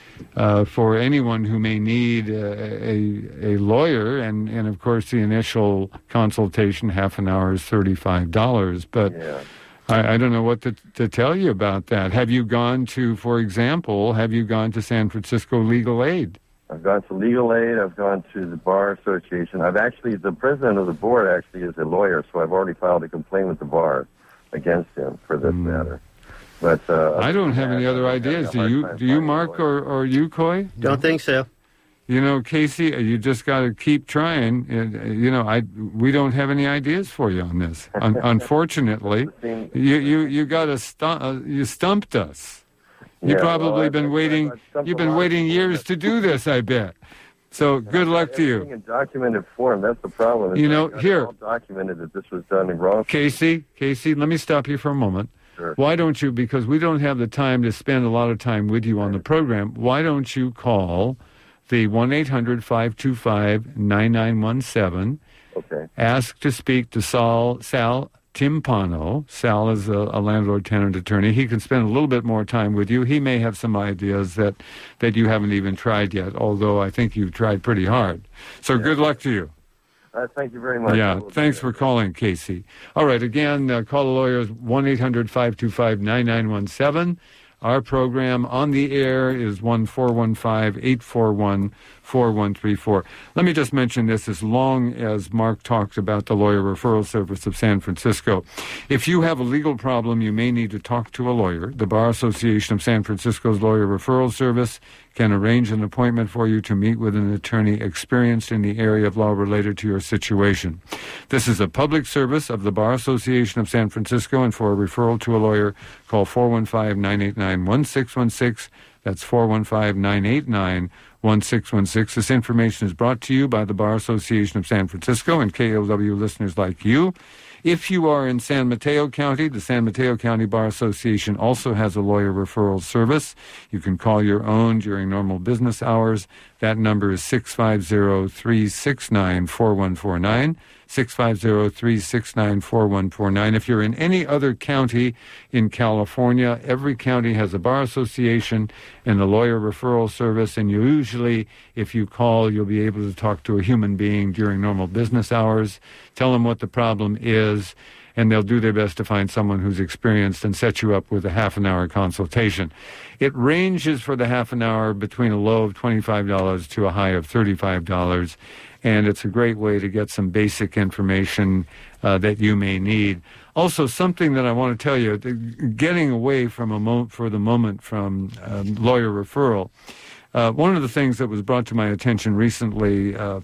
uh, for anyone who may need a, a, a lawyer, and, and of course the initial consultation, half an hour, is thirty-five dollars. But Yeah. I, I don't know what to, to tell you about that. Have you gone to, for example, have you gone to San Francisco Legal Aid? I've gone to Legal Aid. I've gone to the Bar Association. I've actually, the president of the board actually is a lawyer, so I've already filed a complaint with the bar against him for this Mm. matter. But uh, I don't have any other I'm having ideas. a Do hard you, time do you, finding a Mark, lawyer. or, or you, Coy? Don't think so. You know, Casey, you just got to keep trying. Uh, You know, I we don't have any ideas for you on this. Un- unfortunately, Seems- you you you got to stu- uh, you stumped us. You've Yeah, probably well, I- been I- waiting. I've stumped You've a been lot of waiting people. years to do this, I bet. So good luck to Everything you, in documented form. That's the problem. is You know, I got it here- all documented that this was done wrong. Casey. Casey, let me stop you for a moment. Sure. Why don't you? Because we don't have the time to spend a lot of time with you on the program. Why don't you call the one eight hundred five two five nine nine one seven? Okay. Ask to speak to Sal, Sal Timpano. Sal is a, a landlord-tenant attorney. He can spend a little bit more time with you. He may have some ideas that, that you haven't even tried yet, although I think you've tried pretty hard. So good luck to you. Uh, thank you very much. I Yeah, will do thanks that. for calling, Casey. All right, again, uh, call the lawyers, one eight hundred five two five nine nine one seven. Our program on the air is one four one five eight four one four one three four. Let me just mention this as long as Mark talked about the Lawyer Referral Service of San Francisco. If you have a legal problem, you may need to talk to a lawyer. The Bar Association of San Francisco's Lawyer Referral Service can arrange an appointment for you to meet with an attorney experienced in the area of law related to your situation. This is a public service of the Bar Association of San Francisco, and for a referral to a lawyer, call four one five nine eight nine one six one six. That's four one five nine eight nine one six one six. This information is brought to you by the Bar Association of San Francisco and K L W listeners like you. If you are in San Mateo County, the San Mateo County Bar Association also has a lawyer referral service. You can call your own during normal business hours. That number is six five zero, three six nine, four one four nine, six five zero, three six nine, four one four nine. If you're in any other county in California, every county has a bar association and a lawyer referral service, and you usually, if you call, you'll be able to talk to a human being during normal business hours, tell them what the problem is, and they'll do their best to find someone who's experienced and set you up with a half an hour consultation. It ranges for the half an hour between a low of twenty-five dollars to a high of thirty-five dollars, and it's a great way to get some basic information uh, that you may need. Also, something that I want to tell you, getting away from a mo- for the moment from um, lawyer referral, uh, one of the things that was brought to my attention recently uh,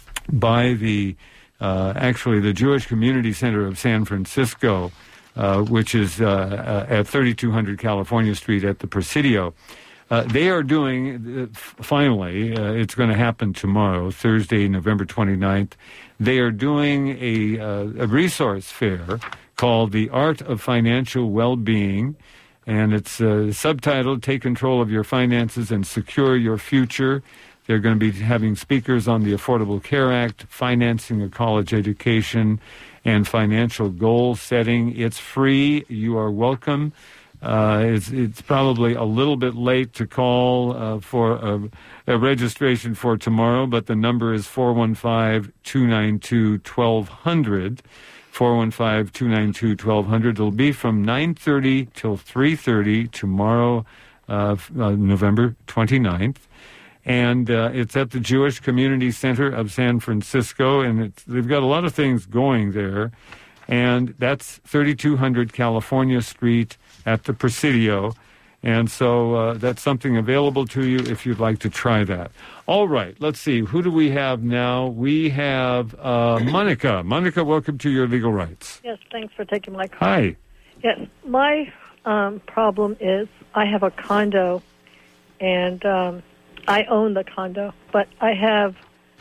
by the Uh, actually, the Jewish Community Center of San Francisco, uh, which is uh, uh, at thirty-two hundred California Street at the Presidio, uh, they are doing, uh, f- finally, uh, it's going to happen tomorrow, Thursday, November twenty-ninth, they are doing a, uh, a resource fair called The Art of Financial Well-Being, and it's uh, subtitled, Take Control of Your Finances and Secure Your Future. They're going to be having speakers on the Affordable Care Act, financing a college education, and financial goal setting. It's free. You are welcome. Uh, it's, it's probably a little bit late to call uh, for a, a registration for tomorrow, but the number is four one five, two nine two, one two zero zero. four one five, two nine two, one two zero zero. It'll be from nine thirty till three thirty tomorrow, uh, uh, November twenty-ninth. And uh, it's at the Jewish Community Center of San Francisco, and it's, they've got a lot of things going there. And that's thirty-two hundred California Street at the Presidio. And so uh, that's something available to you if you'd like to try that. All right, let's see. Who do we have now? We have uh, Monica. Monica, welcome to Your Legal Rights. Yes, thanks for taking my call. Hi. Yes, my um, problem is I have a condo, and um, I own the condo, but I have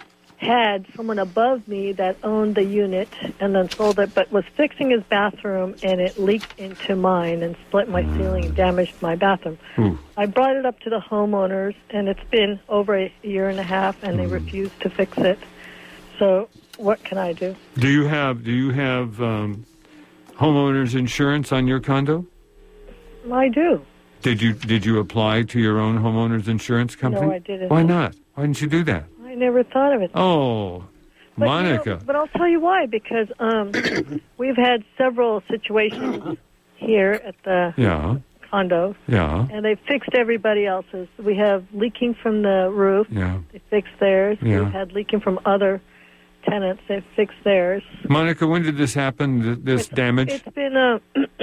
had someone above me that owned the unit and then sold it, but was fixing his bathroom, and it leaked into mine and split my ceiling and damaged my bathroom. Ooh. I brought it up to the homeowners, and it's been over a year and a half, and they refuse to fix it. So what can I do? Do you have do you have um, homeowners insurance on your condo? I do. Did you did you apply to your own homeowners insurance company? No, I didn't. Why not? Why didn't you do that? I never thought of it. Oh, But, Monica. you know, but I'll tell you why, because um, we've had several situations here at the Yeah, condo, yeah, and they fixed everybody else's. We have leaking from the roof. yeah. They fixed theirs. Yeah. We've had leaking from other tenants. They fixed theirs. Monica, when did this happen, th- this It's- damage? It's been uh,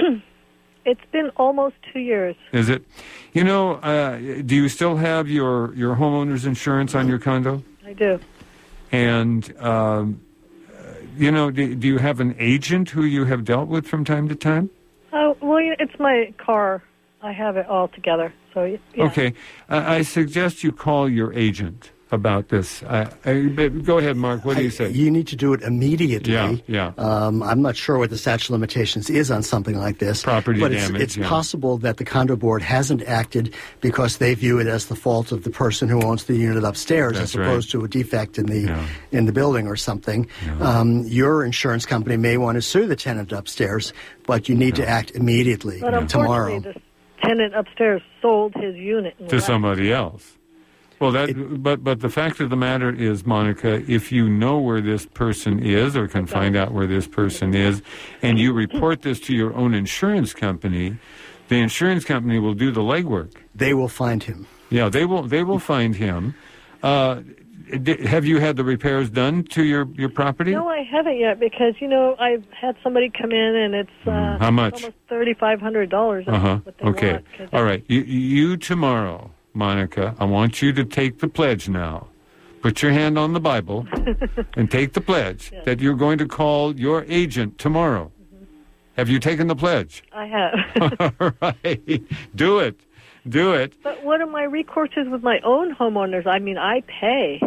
it's been almost two years. Is it? You know, uh, do you still have your, your homeowner's insurance on your condo? I do. And, um, uh, you know, do, do you have an agent who you have dealt with from time to time? Oh, well, yeah, it's my car. I have it all together. So yeah. Okay. Uh, I suggest you call your agent about this. I, I, but go ahead, Mark. What do you I- say? You need to do it immediately. Yeah, yeah. Um, I'm not sure what the statute of limitations is on something like this. Property but damage, it's, it's yeah. possible that the condo board hasn't acted because they view it as the fault of the person who owns the unit upstairs, That's as right. opposed to a defect in the Yeah. in the building or something. Um, your insurance company may want to sue the tenant upstairs, but you need to act immediately But tomorrow. unfortunately, the tenant upstairs sold his unit and To left. somebody else. Well, that, but but the fact of the matter is, Monica, if you know where this person is or can find out where this person is, and you report this to your own insurance company, the insurance company will do the legwork. They will find him. Yeah, they will. They will find him. Uh, di- have you had the repairs done to your, your property? No, I haven't yet because you know I've had somebody come in and it's uh, How much? almost thirty five hundred dollars. Uh huh. What they Okay. want, 'cause All right. You, you tomorrow, Monica, I want you to take the pledge now. Put your hand on the Bible and take the pledge Yes. that you're going to call your agent tomorrow. Mm-hmm. Have you taken the pledge? I have. All right. Do it. Do it. But what are my recourses with my own homeowners? I mean, I pay.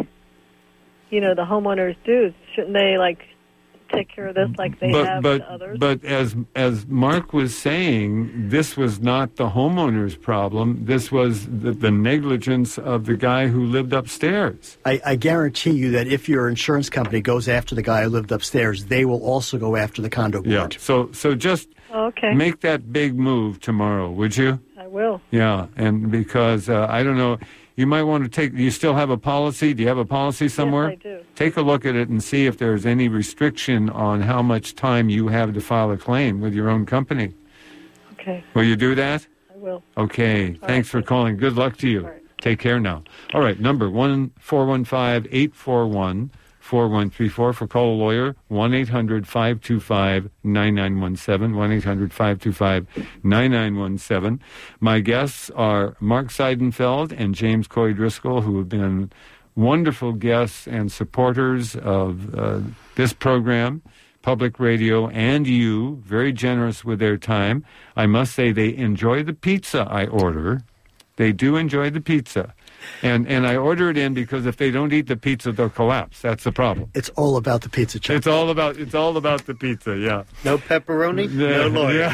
You know, the homeowners do. Shouldn't they like take care of this like they but have but to others? but as as Mark was saying, this was not the homeowner's problem. This was the, the negligence of the guy who lived upstairs. I, I guarantee you that if your insurance company goes after the guy who lived upstairs, they will also go after the condo board. Yeah. So so just okay, make that big move tomorrow, would you? I will. Yeah, and because uh, I don't know, you might want to take. You still have a policy? Do you have a policy somewhere? Yes, I do. Take a look at it and see if there's any restriction on how much time you have to file a claim with your own company. Okay, Will you do that? I will. Okay. Thanks for calling. Good luck to you. All right. Take care now. All right. Number one four one five eight four one four one three four for call a lawyer. One eight hundred five two five nine nine one seven. One eight hundred five two five nine nine one seven. My guests are Mark Seidenfeld and James Coy Driscoll, who have been wonderful guests and supporters of uh, this program, public radio, and you, very generous with their time. I must say they enjoy the pizza I order. They do enjoy the pizza. And and I order it in because if they don't eat the pizza, they'll collapse. That's the problem. It's all about the pizza, Chuck. It's all about it's all about the pizza, yeah. No pepperoni, no lawyer.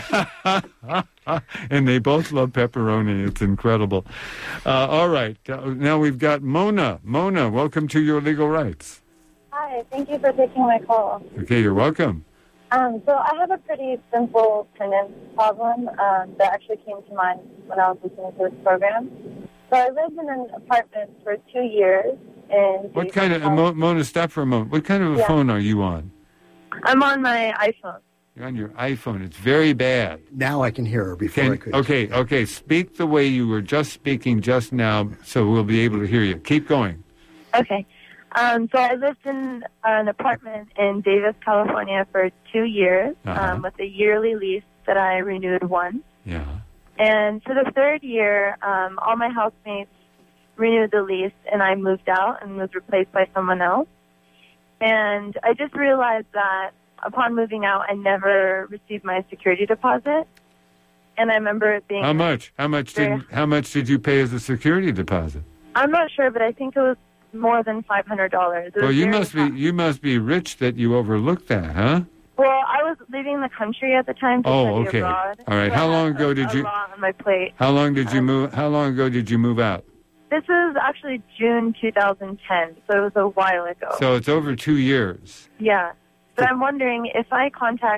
Yeah. And they both love pepperoni. It's incredible. Uh, all right. Uh, now we've got Mona. Mona, welcome to Your Legal Rights. Hi, thank you for taking my call. Okay, you're welcome. Um, so I have a pretty simple tenant problem um, that actually came to mind when I was listening to this program. So I lived in an apartment for two years. In What kind of, uh, Mo- Mona, stop for a moment. What kind of a Yeah. phone are you on? I'm on my iPhone. You're on your iPhone. It's very bad. Now I can hear her before I Can, could. okay, okay. Speak the way you were just speaking just now so we'll be able to hear you. Keep going. Okay. Um, so I lived in an apartment in Davis, California for two years Uh-huh. um, with a yearly lease that I renewed once. Yeah. And for the third year, um, all my housemates renewed the lease, and I moved out and was replaced by someone else. And I just realized that upon moving out, I never received my security deposit. And I remember it being... How much? How much did How much did you pay as a security deposit? I'm not sure, but I think it was more than five hundred dollars. Well, you must be you must be rich that you overlooked that, huh? Well, I was leaving the country at the time to Oh, study okay. abroad. All right. So How I long had ago a, did a you? lot on my plate. How long did you Um, move? How long ago did you move out? This is actually June two thousand ten, so it was a while ago. So it's over two years. Yeah. But I'm wondering if I contact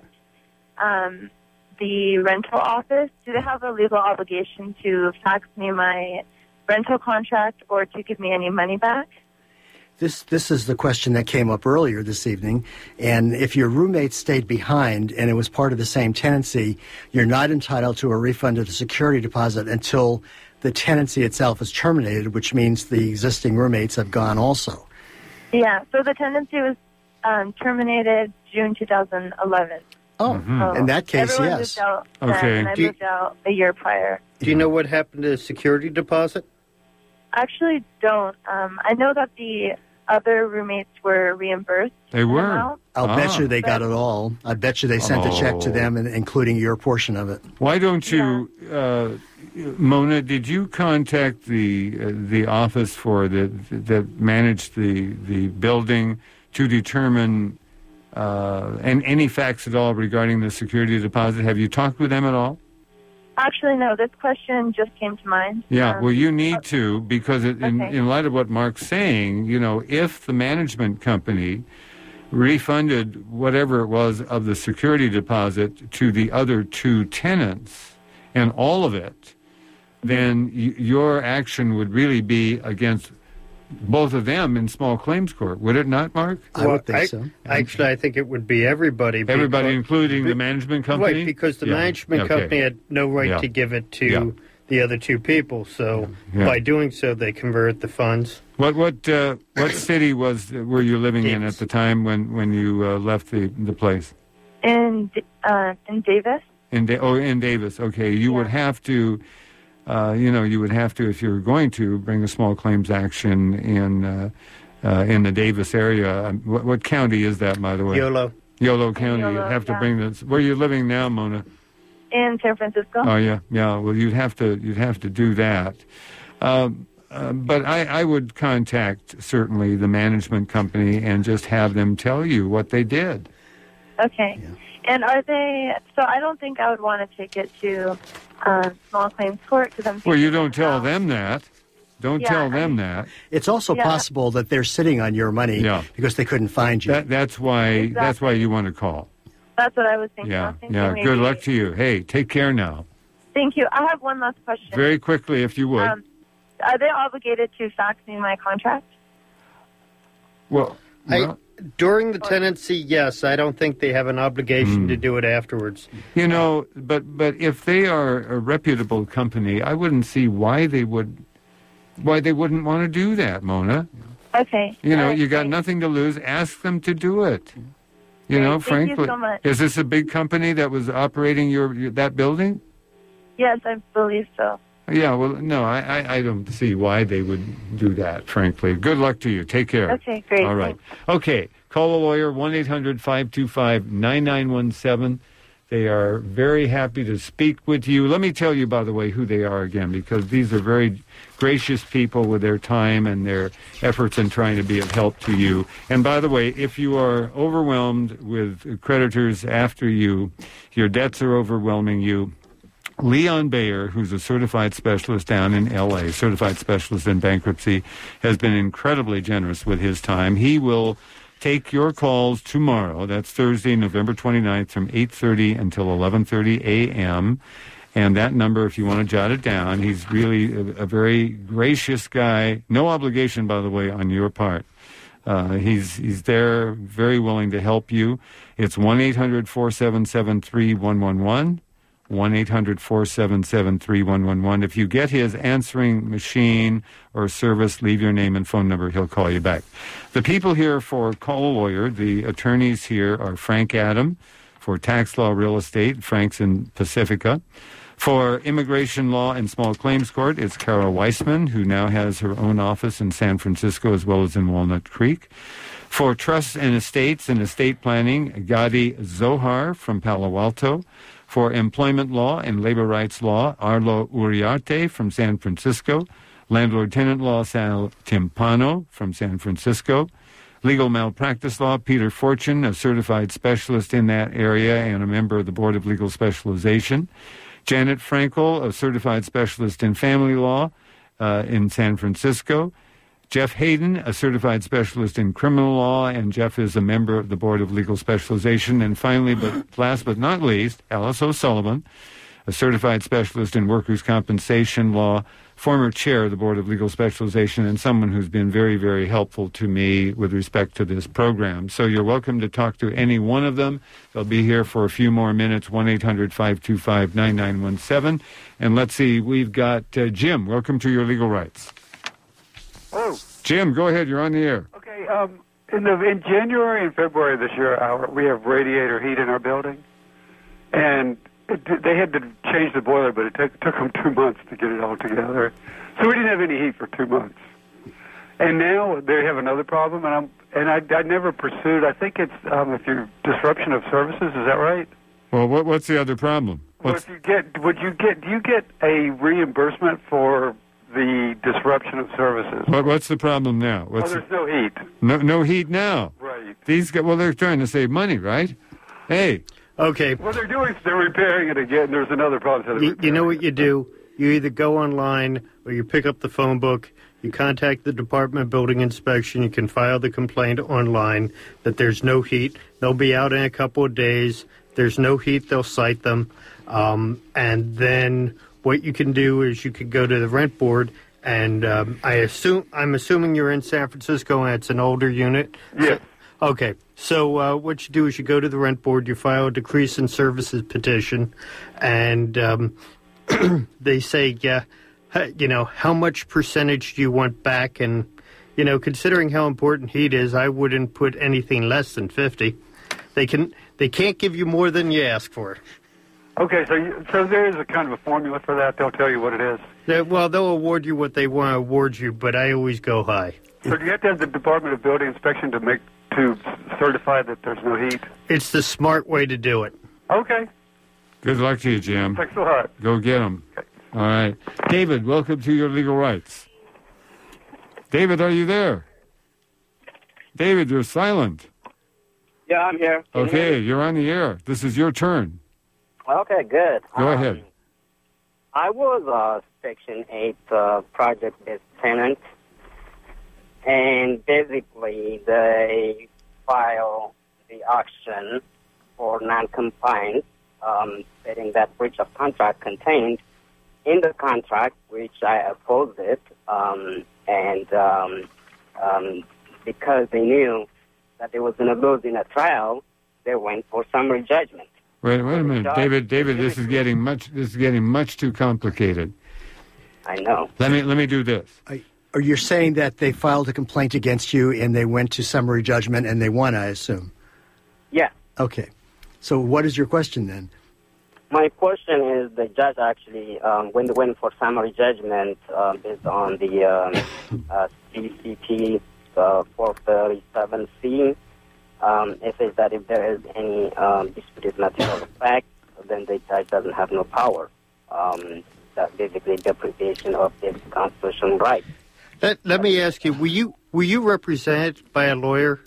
um, the rental office, do they have a legal obligation to fax me my rental contract or to give me any money back? This this is the question that came up earlier this evening. And if your roommate stayed behind and it was part of the same tenancy, you're not entitled to a refund of the security deposit until the tenancy itself is terminated, which means the existing roommates have gone also. Yeah, so the tenancy was um, terminated June two thousand eleven. Oh, Mhm. in that case, Everyone yes. moved out then, Okay. and I Do you- moved out a year prior. Do you know what happened to the security deposit? I actually don't. Um, I know that the other roommates were reimbursed. They an were. amount. I'll Ah. bet you they got it all. I bet you they sent a check to Oh. them, and including your portion of it. Why don't you, uh, Mona? Did you contact the uh, the office for the that managed the the building to determine uh, and any facts at all regarding the security deposit? Have you talked with them at all? Actually, no. This question just came to mind. Yeah, Um, well, you need to, because it, in, Okay. in light of what Mark's saying, you know, if the management company refunded whatever it was of the security deposit to the other two tenants and all of it, then y- your action would really be against both of them in small claims court, would it not, Mark? I would think I, so. Actually, I think it would be everybody. Everybody, because- including the management company? Right, because the Yeah, management okay. company had no right Yeah. to give it to Yeah. the other two people. So Yeah. by doing so, they convert the funds. What what uh, what city was were you living in Davis. at the time when when you uh, left the the place? in uh, in Davis. In da- oh, in Davis. Okay, you would have to, uh, you know, you would have to, if you were going to, bring a small claims action in uh, uh, in the Davis area. Um, What, what county is that, by the way? YOLO. Yolo County. Yolo, You'd have to yeah. bring this. Where are you living now, Mona? In San Francisco. Oh yeah, yeah. Well, you'd have to you'd have to do that. Um, uh, but I, I would contact certainly the management company and just have them tell you what they did. Okay. And are they? So I don't think I would want to take it to uh, small claims court because I'm. Well, you thinking don't tell about- them that. Don't Yeah, tell I them mean- that. It's also Yeah. possible that they're sitting on your money Yeah. because they couldn't find you. That that's why that's why you want to call. That's what I was thinking. I Yeah, was thinking yeah. maybe- Good luck to you. Hey, take care now. Thank you. I have one last question. Very quickly, if you would. Um, are they obligated to fax me my contract? well, I, well, during the tenancy, yes. I don't think they have an obligation Hmm. to do it afterwards. you know, but but if they are a reputable company, I wouldn't see why they would why they wouldn't want to do that, Mona. Okay. You know, All right, you got great. nothing to lose. Ask them to do it. You Great. know, Thank you frankly, so much. is this a big company that was operating your, your that building? Yes, I believe so. Yeah, well, no, I, I, I don't see why they would do that, frankly. Good luck to you. Take care. Okay, great. All right. Okay. Call a lawyer, one eight hundred five two five nine nine one seven. They are very happy to speak with you. Let me tell you, by the way, who they are again, because these are very gracious people with their time and their efforts in trying to be of help to you. And by the way, if you are overwhelmed with creditors after you, your debts are overwhelming you, Leon Bayer, who's a certified specialist down in L A, certified specialist in bankruptcy, has been incredibly generous with his time. He will take your calls tomorrow. That's Thursday, November twenty-ninth, from eight thirty until eleven thirty a.m. And that number, if you want to jot it down, he's really a, a very gracious guy. No obligation, by the way, on your part. Uh, he's he's there, very willing to help you. It's one eight hundred four seven seven three one one one. one eight hundred four seven seven three one one one. If you get his answering machine or service, leave your name and phone number. He'll call you back. The people here for Call a Lawyer, the attorneys here are Frank Adam for Tax Law Real Estate. Frank's in Pacifica. For immigration law and small claims court, it's Carol Weissman, who now has her own office in San Francisco as well as in Walnut Creek. For trusts and estates and estate planning, Gadi Zohar from Palo Alto. For employment law and labor rights law, Arlo Uriarte from San Francisco. Landlord-tenant law, Sal Timpano from San Francisco. Legal malpractice law, Peter Fortune, a certified specialist in that area and a member of the Board of Legal Specialization. Janet Frankel, a certified specialist in family law uh, in San Francisco. Jeff Hayden, a certified specialist in criminal law, and Jeff is a member of the Board of Legal Specialization. And finally, but last but not least, Alice O'Sullivan, a certified specialist in workers' compensation law, former chair of the Board of Legal Specialization, and someone who's been very, very helpful to me with respect to this program. So you're welcome to talk to any one of them. They'll be here for a few more minutes, one eight hundred five two five nine nine one seven. And let's see, we've got uh, Jim. Welcome to Your Legal Rights. Oh. Jim, go ahead. You're on the air. Okay. Um, in, the, in January and February of this year, our, we have radiator heat in our building. And it, they had to change the boiler, but it took, took them two months to get it all together. So we didn't have any heat for two months. And now they have another problem, and I'm and I, I never pursued. I think it's um, if you're disruption of services. Is that right? Well, what, what's the other problem? What's... Well, if you get, would you get? Do you get a reimbursement for the disruption of services? What, what's the problem now? What's oh, there's no heat. No, no heat now. Right. These guys, well, they're trying to save money, right? Hey. Okay. What they're doing is they're repairing it again. There's another problem. You, you know what you do? You either go online or you pick up the phone book. You contact the Department of Building Inspection. You can file the complaint online that there's no heat. They'll be out in a couple of days. There's no heat. They'll cite them. Um, and then what you can do is you could go to the rent board. And um, I assume I'm assuming you're in San Francisco and it's an older unit. Yes. So, okay. So uh, what you do is you go to the rent board. You file a decrease in services petition, and um, they say, yeah. You know, how much percentage do you want back? And, you know, considering how important heat is, I wouldn't put anything less than fifty. They can, they can't give you more than you ask for. Okay, so you, so there is a kind of a formula for that. They'll tell you what it is. They, well, they'll award you what they want to award you, but I always go high. So do you have to have the Department of Building Inspection to make to certify that there's no heat? It's the smart way to do it. Okay. Good luck to you, Jim. Thanks a lot. Go get them. Okay. All right. David, welcome to Your Legal Rights. David, are you there? David, you're silent. Yeah, I'm here. Can okay, you you're on the air. This is your turn. Okay, good. Go um, ahead. I was a Section eight uh, project-based tenant, and basically they file the auction for non-compliance, um, stating that breach of contract contained in the contract, which I opposed it, um, and um, um, because they knew that they was going to lose in a trial, they went for summary judgment. Wait, wait a minute, David. David, this is getting much. This is getting much too complicated. I know. Let me let me do this. I, are you saying that they filed a complaint against you and they went to summary judgment and they won? I assume. Yeah. Okay. So, what is your question then? My question is, the judge actually, um, when they went for summary judgment uh, based on the um, uh, C C P uh, four thirty-seven C, um, it says that if there is any um, disputed material fact, then the judge doesn't have no power. Um, that's basically deprivation of the constitutional right. Let, let me ask you: Were you were you represented by a lawyer?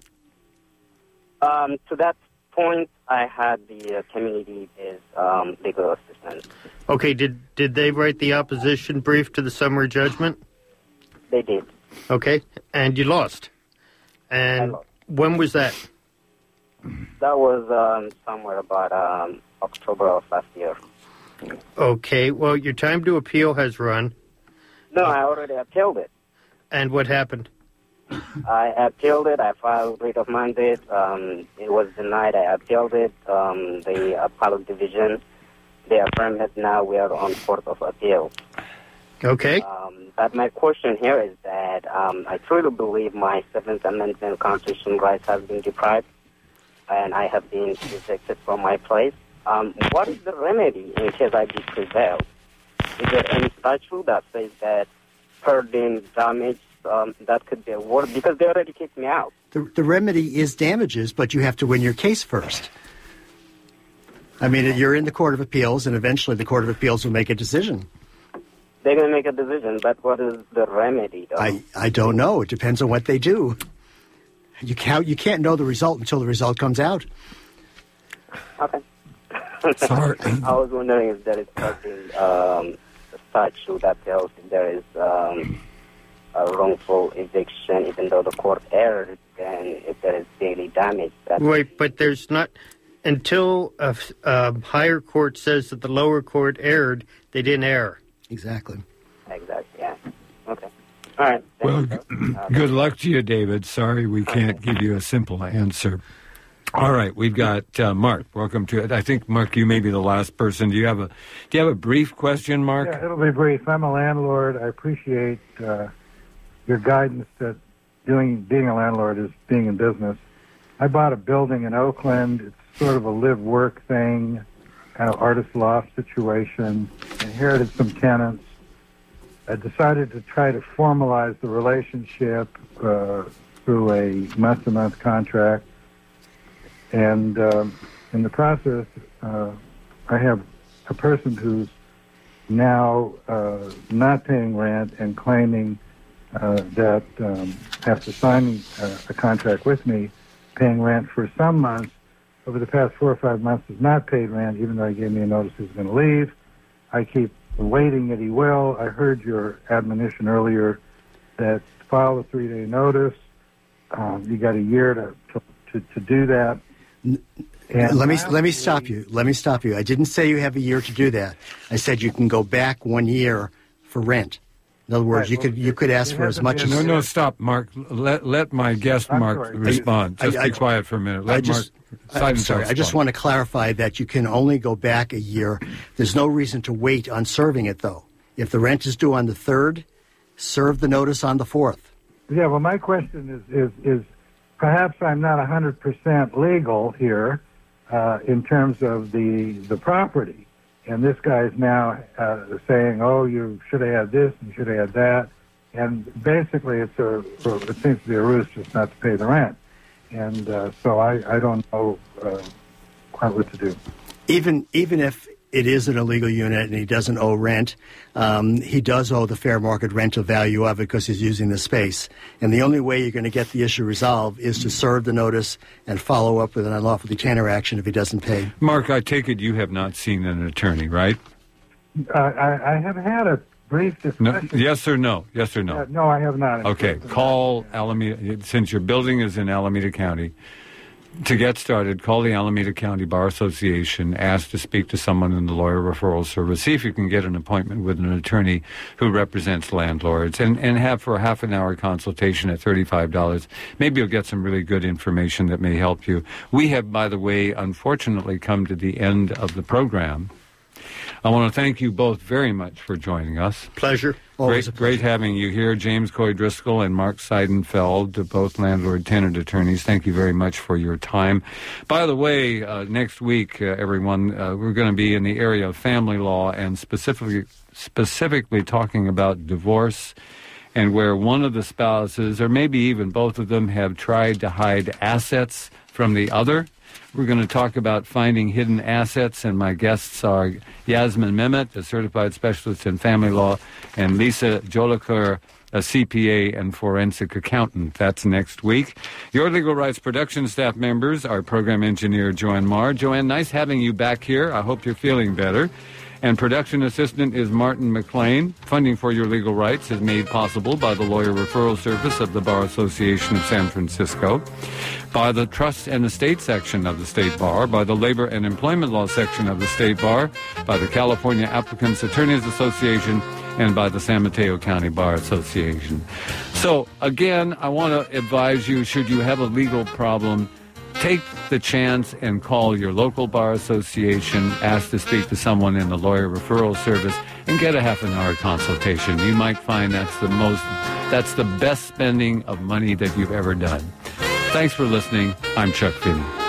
Um, to that point, I had the uh, community-based um, legal assistance. Okay, did did they write the opposition brief to the summary judgment? They did. Okay, and you lost. And lost. When was that? That was um, somewhere about um, October of last year. Okay, well, your time to appeal has run. No, I already appealed it. And what happened? I appealed it. I filed writ of mandate. Um, it was denied. I appealed it. Um, the appellate division, they affirmed it. Now we are on court of appeal. Okay. Um, but my question here is that um, I truly believe my Seventh Amendment constitutional rights have been deprived, and I have been evicted from my place. Um, what is the remedy in case I do prevail? Is there any statute that says that per diem damage um, that could be awarded? Because they already kicked me out. The, the remedy is damages, but you have to win your case first. I mean, you're in the Court of Appeals, and eventually the Court of Appeals will make a decision. They're going to make a decision, but what is the remedy, though? I, I don't know. It depends on what they do. You can't, you can't know the result until the result comes out. Okay. Sorry. I was wondering if there is something, um, a statute that tells if there is um, a wrongful eviction, even though the court erred, and if there is daily damage. That Wait, but there's not... Until a, a higher court says that the lower court erred, they didn't err. Exactly. Exactly, yeah. Okay. All right. Well, g- good luck to you, David. Sorry we can't give you a simple answer. All right, we've got uh, Mark. Welcome to it. I think, Mark, you may be the last person. Do you have a Do you have a brief question, Mark? Yeah, it'll be brief. I'm a landlord. I appreciate uh, your guidance that doing being a landlord is being in business. I bought a building in Oakland. It's sort of a live-work thing, kind of artist loft situation. Inherited some tenants. I decided to try to formalize the relationship uh, through a month-to-month contract. And um, in the process, uh, I have a person who's now uh, not paying rent and claiming uh, that um, after signing uh, a contract with me, paying rent for some months, over the past four or five months has not paid rent, even though he gave me a notice he was going to leave. I keep waiting that he will. I heard your admonition earlier that file a three-day notice. Um, you got a year to, to, to, to do that. And let me let me stop you. Let me stop you. I didn't say you have a year to do that. I said you can go back one year for rent. In other words, Right, you well, could you could ask for as much as. No, no, stop, Mark. Let let my guest, I'm Mark, sorry. respond. I- Just I- be quiet for a minute. Let I just, Mark. I'm sorry. I just want to clarify that you can only go back a year. There's no reason to wait on serving it, though. If the rent is due on the third, serve the notice on the fourth. Yeah, well, my question is, is, is perhaps I'm not one hundred percent legal here uh, in terms of the the property. And this guy's now uh, saying, oh, you should have had this and you should have had that. And basically it's a, it seems to be a ruse just not to pay the rent. And uh, so I, I don't know uh, quite what to do. Even even if it is an illegal unit and he doesn't owe rent, um, he does owe the fair market rental value of it because he's using the space. And the only way you're going to get the issue resolved is to serve the notice and follow up with an unlawful detainer action if he doesn't pay. Mark, I take it you have not seen an attorney, right? Uh, I, I have had a brief No, discussion. yes or no? Yes or no? Uh, no, I have not. Okay, call Alameda, since your building is in Alameda County, to get started, call the Alameda County Bar Association, ask to speak to someone in the lawyer referral service, see if you can get an appointment with an attorney who represents landlords, and, and have for a half an hour consultation at thirty-five dollars. Maybe you'll get some really good information that may help you. We have, by the way, unfortunately come to the end of the program. I want to thank you both very much for joining us. Pleasure. Always a Great, pleasure. great having you here. James Coy Driscoll and Mark Seidenfeld, both landlord-tenant attorneys. Thank you very much for your time. By the way, uh, next week, uh, everyone, uh, we're going to be in the area of family law and specifically specifically talking about divorce and where one of the spouses, or maybe even both of them, have tried to hide assets from the other. We're going to talk about finding hidden assets, and my guests are Yasmin Mehmet, a certified specialist in family law, and Lisa Joliker, a C P A and forensic accountant. That's next week. Your Legal Rights production staff members, our program engineer, Joanne Marr. Joanne, nice having you back here. I hope you're feeling better. And production assistant is Martin McLean. Funding for Your Legal Rights is made possible by the Lawyer Referral Service of the Bar Association of San Francisco, by the Trust and Estate section of the State Bar, by the Labor and Employment Law section of the State Bar, by the California Applicants Attorneys Association, and by the San Mateo County Bar Association. So, again, I want to advise you, should you have a legal problem, take the chance and call your local bar association, ask to speak to someone in the lawyer referral service, and get a half an hour consultation. You might find that's the most, that's the best spending of money that you've ever done. Thanks for listening. I'm Chuck Finney.